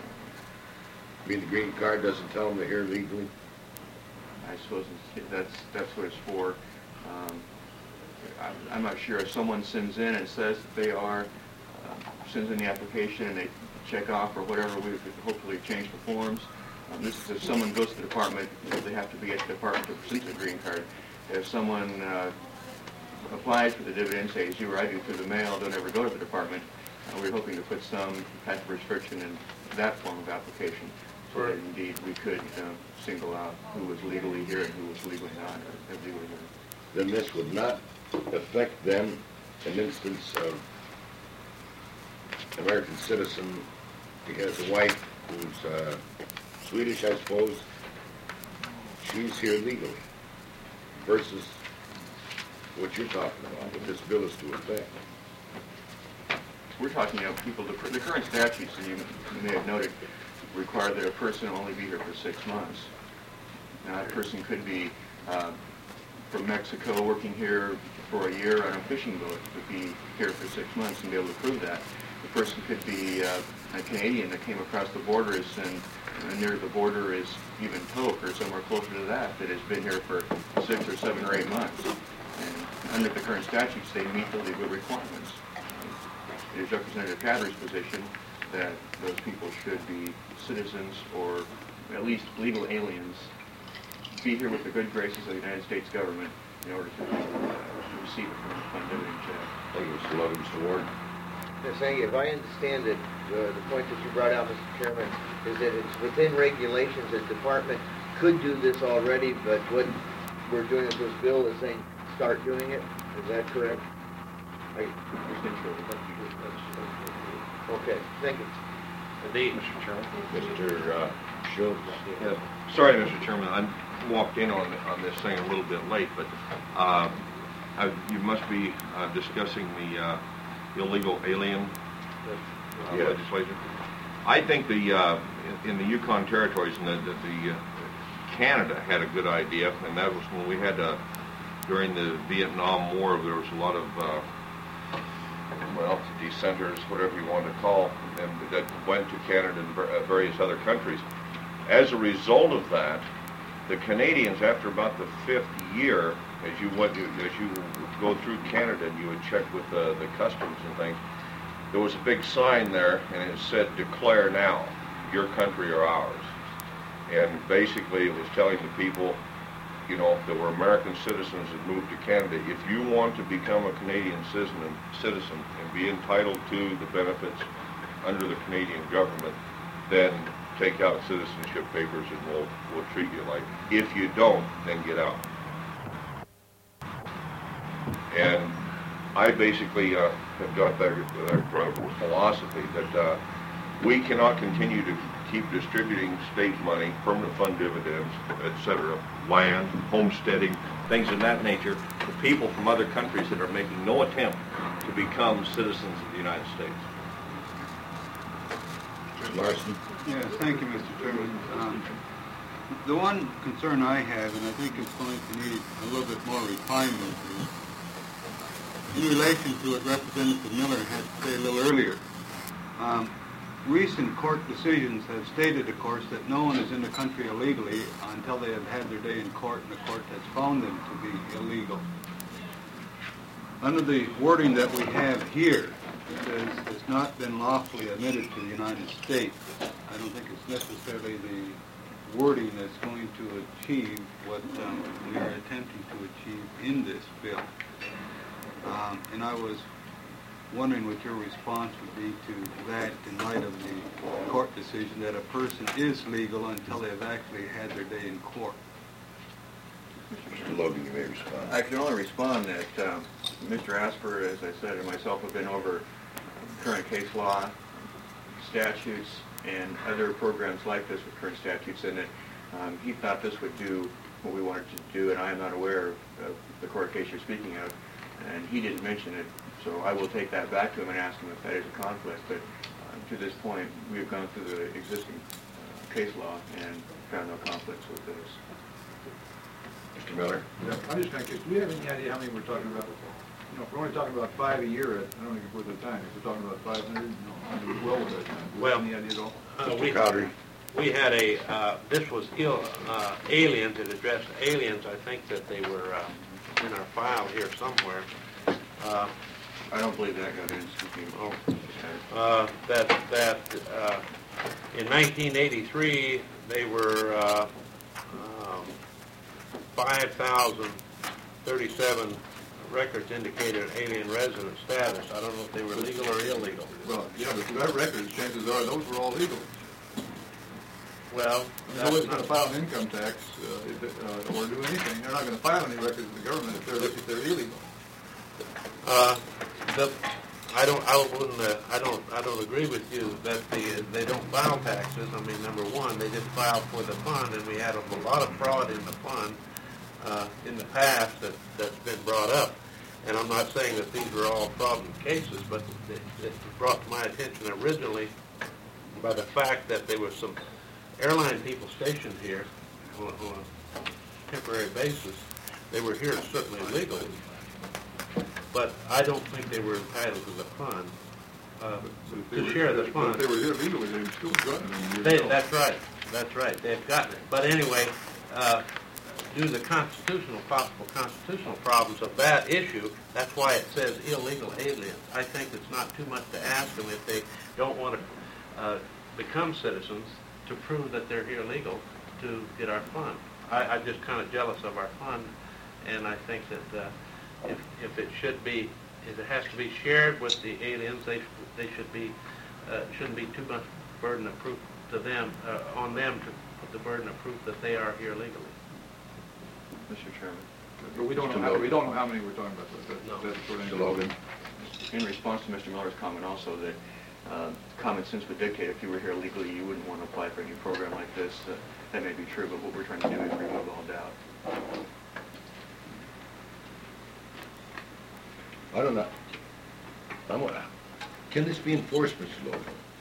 I mean, the green card doesn't tell them they're here legally? I suppose it's, that's, that's what it's for. Um, I'm, I'm not sure if someone sends in and says that they are, uh, sends in the application and they check off or whatever, we would hopefully change the forms. Um, this is if someone goes to the department, you know, they have to be at the department to present the green card. If someone uh, applies for the dividend, say, as you or I do through the mail, don't ever go to the department, uh, we're hoping to put some type of restriction in that form of application, so that indeed we could uh, single out who was legally here and who was legally not, or illegally here. Then this would not affect them in instance of American citizen, he has a wife who's uh, Swedish, I suppose. She's here legally versus what you're talking about, what this bill is to affect. We're talking about people, the, the current statutes, and you, you may have noted, require that a person only be here for six months. Now, that person could be uh, from Mexico working here for a year on a fishing boat, would be here for six months and be able to prove that. The person could be uh, a Canadian that came across the borders and uh, near the border is even Tok or somewhere closer to that, that has been here for six or seven or eight months. And under the current statutes, they meet the legal requirements. It is Representative Cadre's position that those people should be citizens or at least legal aliens, be here with the good graces of the United States government in order to, uh, to receive it from the fund dividend check. Thank you, Mister Lovett. Mister Ward? Yes, thank you. If I understand it, uh, the point that you brought out, Mister Chairman, is that it's within regulations that the department could do this already, but what we're doing with this bill is saying start doing it. Is that correct? I, okay, thank you. Indeed, Mister Chairman. Mister Uh, Schultz? Yeah. Sorry, Mister Chairman, I walked in on on this thing a little bit late, but uh, I, you must be uh, discussing the uh, illegal alien uh, Yes. legislation. I think the uh, in, in the Yukon territories and the, the, the uh, Canada had a good idea, and that was when we had uh, during the Vietnam War. There was a lot of uh, well, dissenters, whatever you want to call them, that went to Canada and ver- uh, various other countries. As a result of that, the Canadians, after about the fifth year, as you went, as you go through Canada and you would check with the, the customs and things, there was a big sign there, and it said, "Declare now, your country or ours." And basically, it was telling the people, you know, that were American citizens that moved to Canada, if you want to become a Canadian citizen, citizen and be entitled to the benefits under the Canadian government, then take out citizenship papers and we'll, we'll treat you like. If you don't, then get out. And I basically uh, have got that, that philosophy that uh, we cannot continue to keep distributing state money, permanent fund dividends, et cetera, land, homesteading, things of that nature, to people from other countries that are making no attempt to become citizens of the United States. Larson? Yes, thank you, Mister Chairman. Um, the one concern I have, and I think it's going to need a little bit more refinement, is in relation to what Representative Miller had to say a little earlier. Um, recent court decisions have stated, of course, that no one is in the country illegally until they have had their day in court and the court has found them to be illegal. Under the wording that we have here, it says it's not been lawfully admitted to the United States. I don't think it's necessarily the wording that's going to achieve what um, we are attempting to achieve in this bill. Um, and I was wondering what your response would be to that in light of the court decision that a person is legal until they've actually had their day in court. Mister Logan, you may respond. I can only respond that um, Mister Asper, as I said, and myself have been over current case law, statutes, and other programs like this with current statutes in it. Um, he thought this would do what we wanted to do, and I am not aware of, of the court case you're speaking of, and he didn't mention it, so I will take that back to him and ask him if that is a conflict. But uh, to this point, we have gone through the existing uh, case law and found no conflicts with this. Mister Miller? Yeah, I'm just kind of curious, do we have any idea how many we're talking about? You know, if we're only talking about five a year, at, I don't think it's worth the time. If we're talking about five hundred, no, I mean, well worth the time. Do we Well, have any idea at all? Uh, Mister we, Cowdery? we had a, uh, this was ill, uh, aliens, it addressed aliens. I think that they were uh, in our file here somewhere. Uh, I don't believe that got in. oh, uh, that, that uh, in nineteen eighty-three, they were uh, um, five thousand thirty-seven records indicated alien resident status. I don't know if they were legal or illegal. Well, yeah, but if we have records, chances are those were all legal. Well, Nobody's going to file an income tax uh, if it, uh, or do anything. They're not going to file any records with the government if they're if they're illegal. Uh, the, I don't, I wouldn't, uh, I don't, I don't agree with you that the, they don't file taxes. I mean, number one, they didn't file for the fund, and we had a, a lot of fraud in the fund uh, in the past that that's been brought up. And I'm not saying that these were all problem cases, but it, it was brought to my attention originally by the fact that there was some airline people stationed here on, on a temporary basis. They were here certainly legally, but I don't think they were entitled to the fund, uh, to share the fund. But if they were here legally, they would still gotten them. They, that's right, that's right, they've gotten it. But anyway, uh, due to the constitutional, possible constitutional problems of that issue, that's why it says illegal aliens. I think it's not too much to ask them if they don't want to uh, become citizens to prove that they're here legal to get our fund. I, I'm just kind of jealous of our fund, and I think that uh, if, if it should be, if it has to be shared with the aliens, they they should be uh, shouldn't be too much burden of proof to them uh, on them to put the burden of proof that they are here legally. Mister Chairman. But we don't know how, we don't know how many we're talking about. That, No. that's sort of Mister Logan? In response to Mister Miller's comment also that uh, common sense would dictate if you were here legally, you wouldn't want to apply for any program like this. Uh, that may be true, but what we're trying to do is remove all doubt. I don't know. I'm, uh, can this be enforced, Mister Logan?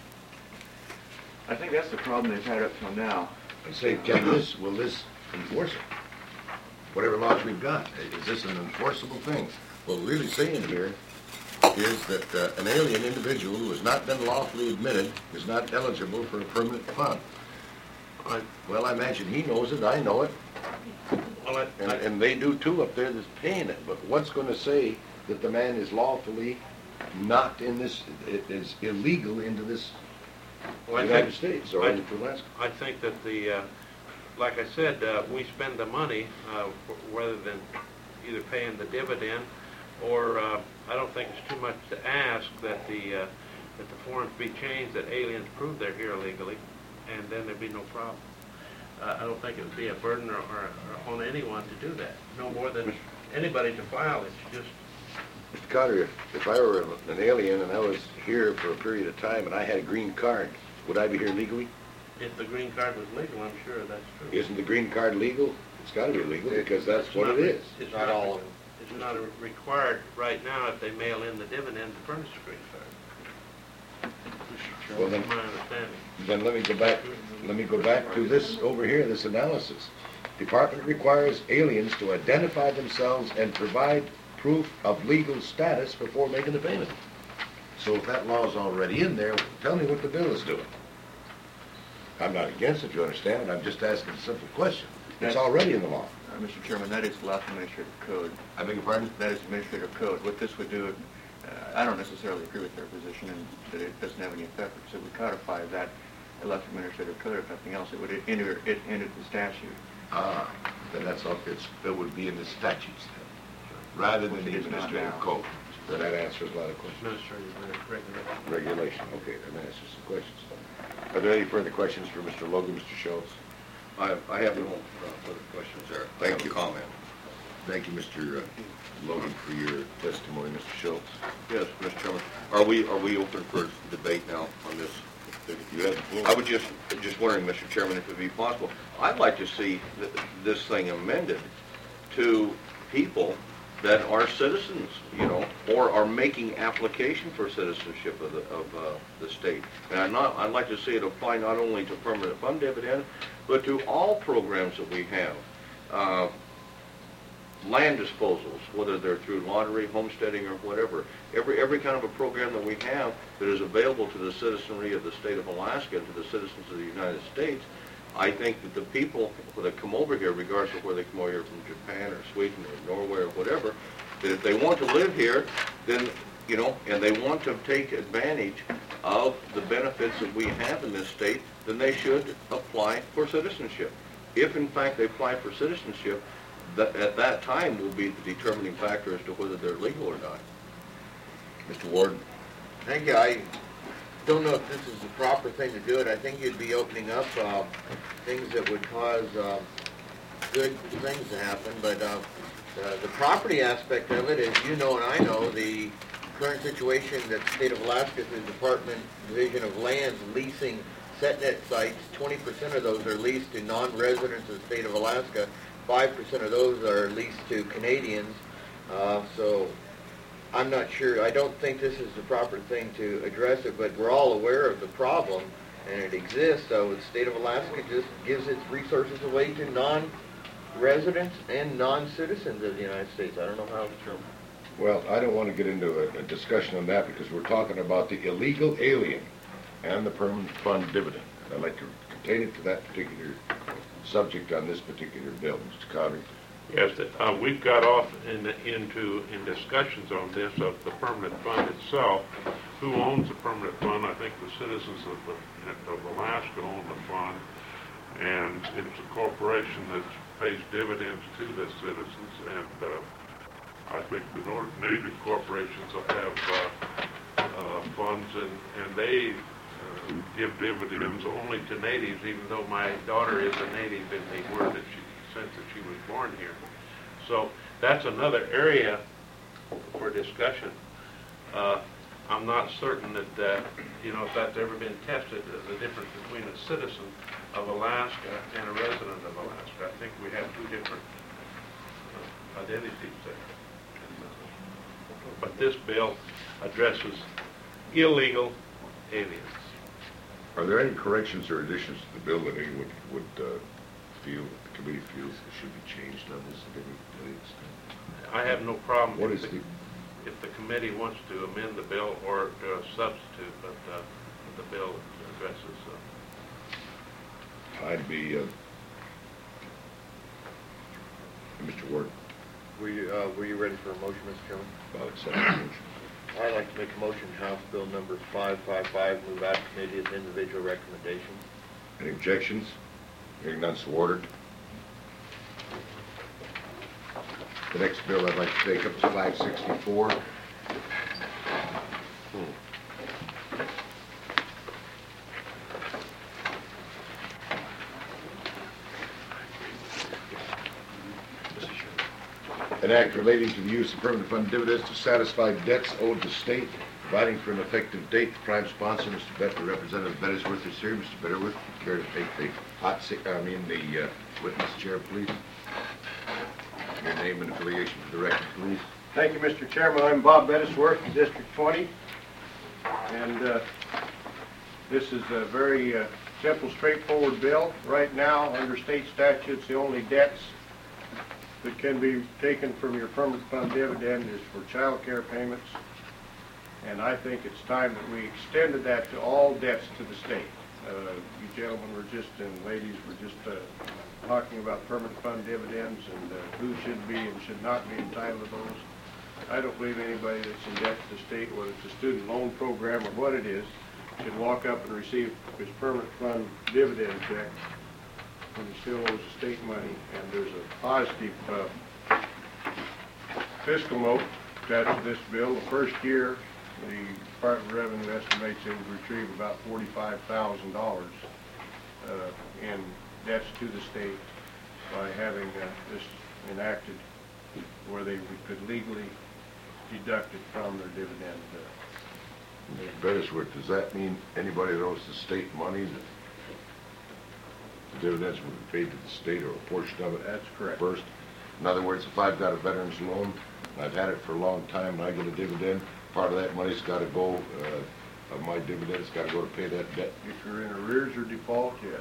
I think that's the problem they've had up till now. I say, can this, will this enforce it? Whatever laws we've got, is this an enforceable thing? What we're really saying here is that uh, an alien individual who has not been lawfully admitted is not eligible for a permanent fund. I, Well, I imagine he knows it, I know it, well, I, and, I, and they do too up there that's paying it. But what's going to say that the man is lawfully not in this, it is illegal into this well, I United think, States or I, into Alaska? I think that the, uh, like I said, uh, we spend the money uh, rather than either paying the dividend or uh, I don't think it's too much to ask that the uh, that the forms be changed, that aliens prove they're here illegally, and then there'd be no problem. Uh, I don't think it would be a burden or, or, or on anyone to do that, no more than anybody to file. It's just Mister Cotter, if, if I were an alien and I was here for a period of time and I had a green card, would I be here legally? if the green card was legal, I'm sure that's true. Isn't the green card legal? It's got to be legal because that's It's what not it re- is. It's Not all of them. It's not a- required right now if they mail in the dividend to furnish a green card. Well, then, That's my understanding. then let me go back, let me go back to this over here, this analysis. Department requires aliens to identify themselves and provide proof of legal status before making the payment. So if that law's already in there, tell me what the bill is doing. I'm not against it, you understand it, I'm just asking a simple question. It's That's- already in the law. Uh, Mister Chairman, that is the last administrative code. I beg your pardon? That is administrative code. What this would do, uh, I don't necessarily agree with their position and that it doesn't have any effect, because it would codify that left administrative code, if nothing else. It would enter it into the statute. Ah, then that's all, it's, it would be in the statutes then, rather than Which the it is not administrative now. code. Then that answers a lot of questions. Administrative regulation. Regulation, okay, that answers some questions. Are there any further questions for Mister Logan, Mister Schultz? I, I have no uh, further questions there. Thank I have you. a comment. Thank you, Mister uh, Logan, for your testimony, Mister Schultz. Yes, Mister Chairman. Are we, are we open for debate now on this? You have the floor. I was just, just wondering, Mister Chairman, if it would be possible, I'd like to see th- this thing amended to people that are citizens, you know, or are making application for citizenship of the, of uh, the state. And I'd not, I'd like to see it apply not only to permanent fund dividend, but to all programs that we have. Uh, land disposals, whether they're through lottery, homesteading, or whatever. Every, every kind of a program that we have that is available to the citizenry of the state of Alaska and to the citizens of the United States, I think that the people that come over here, regardless of where they come over here from Japan or Sweden or Norway or whatever, that if they want to live here, then, you know, and they want to take advantage of the benefits that we have in this state, then they should apply for citizenship. If, in fact, they apply for citizenship, that at that time will be the determining factor as to whether they're legal or not. Mister Ward? Thank you. I don't know if this is the proper thing to do it. I think you'd be opening up uh, things that would cause uh, good things to happen, but uh, the, the property aspect of it, as you know and I know, the current situation that the state of Alaska through the Department Division of Lands leasing SetNet sites, twenty percent of those are leased to non-residents of the state of Alaska. five percent of those are leased to Canadians, uh, so I'm not sure. I don't think this is the proper thing to address it, but we're all aware of the problem, and it exists, so the state of Alaska just gives its resources away to non-residents and non-citizens of the United States. I don't know how it's true. Well, I don't want to get into a, a discussion on that because we're talking about the illegal alien and the permanent fund dividend. I'd like to contain it to that particular subject on this particular bill, Mister Cottery. Yes, uh, we've got off in, into in discussions on this of the permanent fund itself. Who owns the permanent fund? I think the citizens of, the, of Alaska own the fund, and it's a corporation that pays dividends to the citizens. And uh, I think the North Native corporations will have uh, uh, funds, and, and they uh, give dividends only to natives, even though my daughter is a native in the word that she since that she was born here. So that's another area for discussion. Uh, I'm not certain that, uh, you know, if that's ever been tested, uh, the difference between a citizen of Alaska and a resident of Alaska. I think we have two different uh, identities there. But this bill addresses illegal aliens. Are there any corrections or additions to the bill that anyone would, would uh, feel, the committee feels it should be changed on this at any, to any extent? I have no problem What if is the, the, if the committee wants to amend the bill or do a substitute, but uh, the bill addresses. Uh, I'd be, uh, Mister Ward, Were you, uh, were you ready for a motion, Mister Chairman? about accepting the motion. I'd like to make a motion, House Bill number five five five, move out of committee as individual recommendation. Any objections? Hearing none, so ordered. The next bill I'd like to take up is five sixty-four. An act relating to the use of permanent fund dividends to satisfy debts owed to state, providing for an effective date. The prime sponsor, Mister Bettler, Representative Bettisworth, is here. Mister Bettisworth, care to take the hot seat, I mean the uh, witness chair, please? Your name and affiliation for the record, please. Thank you, Mister Chairman. I'm Bob Bettisworth, District twenty, and uh, this is a very uh, simple, straightforward bill. Right now, under state statutes, the only debts that can be taken from your permanent fund dividend is for child care payments, and I think it's time that we extended that to all debts to the state. Uh, you gentlemen were just, and ladies were just uh, talking about permanent fund dividends and uh, who should be and should not be entitled to those. I don't believe anybody that's in debt to the state, whether it's a student loan program or what it is, should walk up and receive his permanent fund dividend check when he still owes the state money. And there's a positive uh, fiscal note attached to this bill. The first year, the Department of Revenue estimates it would retrieve about forty-five thousand dollars uh, in debts to the state by having uh, this enacted where they could legally deduct it from their dividend. Uh, Mister Bettisworth, does that mean anybody that owes the state money, that the dividends will be paid to the state or a portion of it? That's correct. First? In other words, if I've got a veteran's loan, and I've had it for a long time, and I get a dividend, part of that money's got to go, uh, of my dividends, got to go to pay that debt. If you're in arrears or default, yes.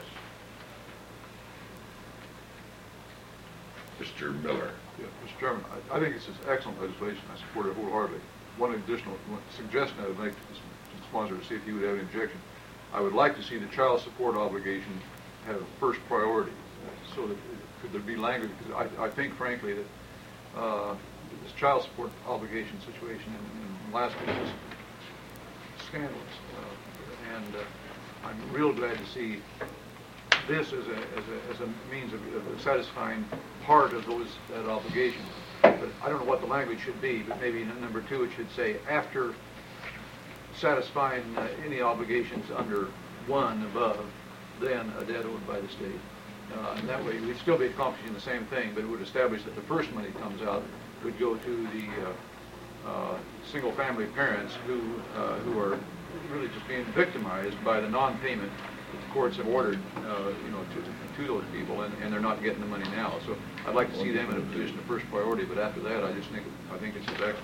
Mister Miller. Yeah, Mister Chairman, I, I think this is excellent legislation. I support it wholeheartedly. One additional one suggestion I would make to the sponsor to see if he would have an objection. I would like to see the child support obligation have first priority, uh, so that could there be language, because I, I think frankly that uh, this child support obligation situation in, in Alaska is scandalous, uh, and uh, I'm real glad to see this as a, as a, as a means of, of satisfying part of those, that obligation. But I don't know what the language should be, but maybe in number two it should say, after satisfying uh, any obligations under one above, then a debt owed by the state. Uh, and that way we'd still be accomplishing the same thing, but it would establish that the first money comes out would go to the uh, uh, single-family parents who, uh, who are really just being victimized by the non-payment that the courts have ordered, uh, you know, to, to those people, and, and they're not getting the money now. So I'd like to see them in a position of first priority, but after that, I just think, I think it's excellent.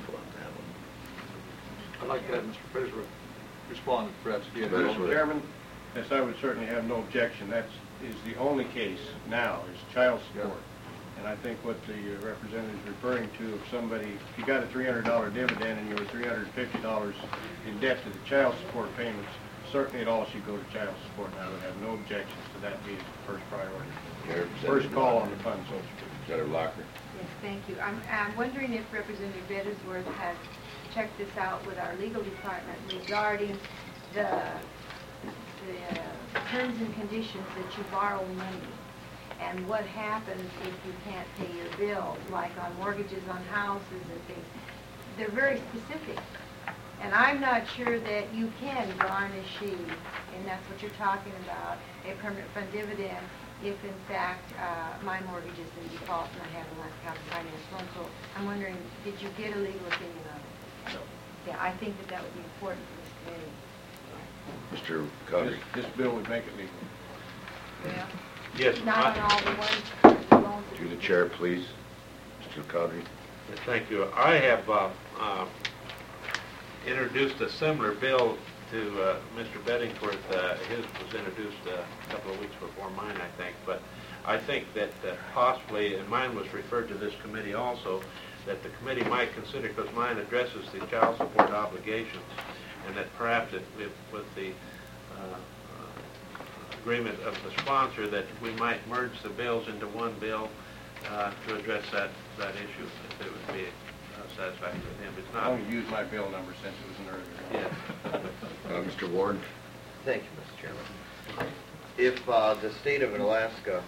I'd like to have Mister Bettisworth respond, perhaps, if he had Mister Chairman, yes, I would certainly have no objection. That's is the only case now is child support. Yeah. And I think what the uh, representative is referring to, if somebody, if you got a three hundred dollar dividend and you were three hundred fifty dollars in debt to the child support payments, certainly it all should go to child support, and I would have no objections to that being the first priority. Yeah, first call on the funds, so to speak. Representative Locker. Yes, thank you. I'm, I'm wondering if Representative Bettisworth has checked this out with our legal department regarding the, the uh, terms and conditions that you borrow money, and what happens if you can't pay your bill, like on mortgages on houses and things. They're very specific. And I'm not sure that you can garnish, and that's what you're talking about, a permanent fund dividend if in fact uh, my mortgage is in default and I have a Alaska County Finance loan. So I'm wondering, did you get a legal opinion on it? So, yeah, I think that that would be important for this committee. Mister Cuddy. This, this bill would make it legal. Well, yes, not on all the ones, the loans. To the chair, please. Mister Cuddy. thank you. I have uh, uh, introduced a similar bill to uh, Mister Bettingworth. Uh, his was introduced uh, a couple of weeks before mine, I think. But I think that uh, possibly, and mine was referred to this committee also, that the committee might consider, because mine addresses the child support obligations, and that perhaps it, if, with the uh, uh, agreement of the sponsor, that we might merge the bills into one bill uh, to address that, that issue, if it would be uh, satisfactory to him. It's not. I'll use my bill number since it was an earlier. Yeah. Uh, Mister Ward. Thank you, Mister Chairman. If uh, the state of Alaska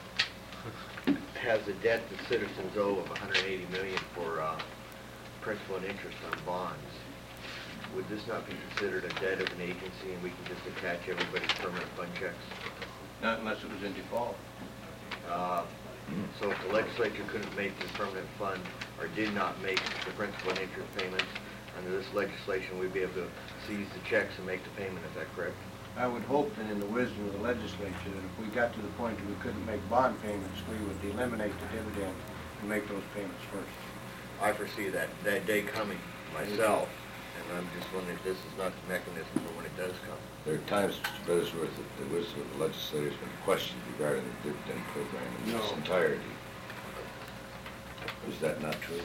has a debt that citizens owe of one hundred eighty million dollars for uh, principal and interest on bonds, would this not be considered a debt of an agency and we can just attach everybody's permanent fund checks? Not unless it was in default. Uh, so if the legislature couldn't make the permanent fund or did not make the principal and interest payments, under this legislation we'd be able to seize the checks and make the payment. Is that correct? I would hope that in the wisdom of the legislature, that if we got to the point that we couldn't make bond payments, we would eliminate the dividend and make those payments first. I foresee that, that day coming myself, and I'm just wondering if this is not the mechanism for when it does come. There are times, Mister Bettisworth, that the wisdom of the legislature has been questioned regarding the dividend program in its No. entirety. Is that not true?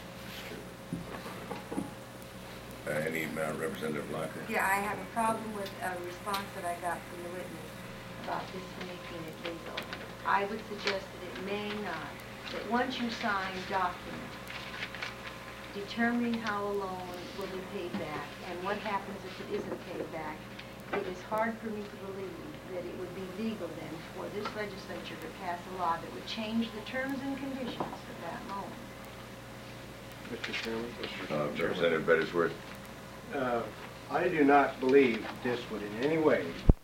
Uh, any uh, Representative Locker? Yeah, I have a problem with a response that I got from the witness about this making it legal. I would suggest that it may not, that once you sign documents determining how a loan will be paid back and what happens if it isn't paid back, it is hard for me to believe that it would be legal then for this legislature to pass a law that would change the terms and conditions of that loan. Mister Chairman. Uh, Representative Bettisworth. Uh, I do not believe this would in any way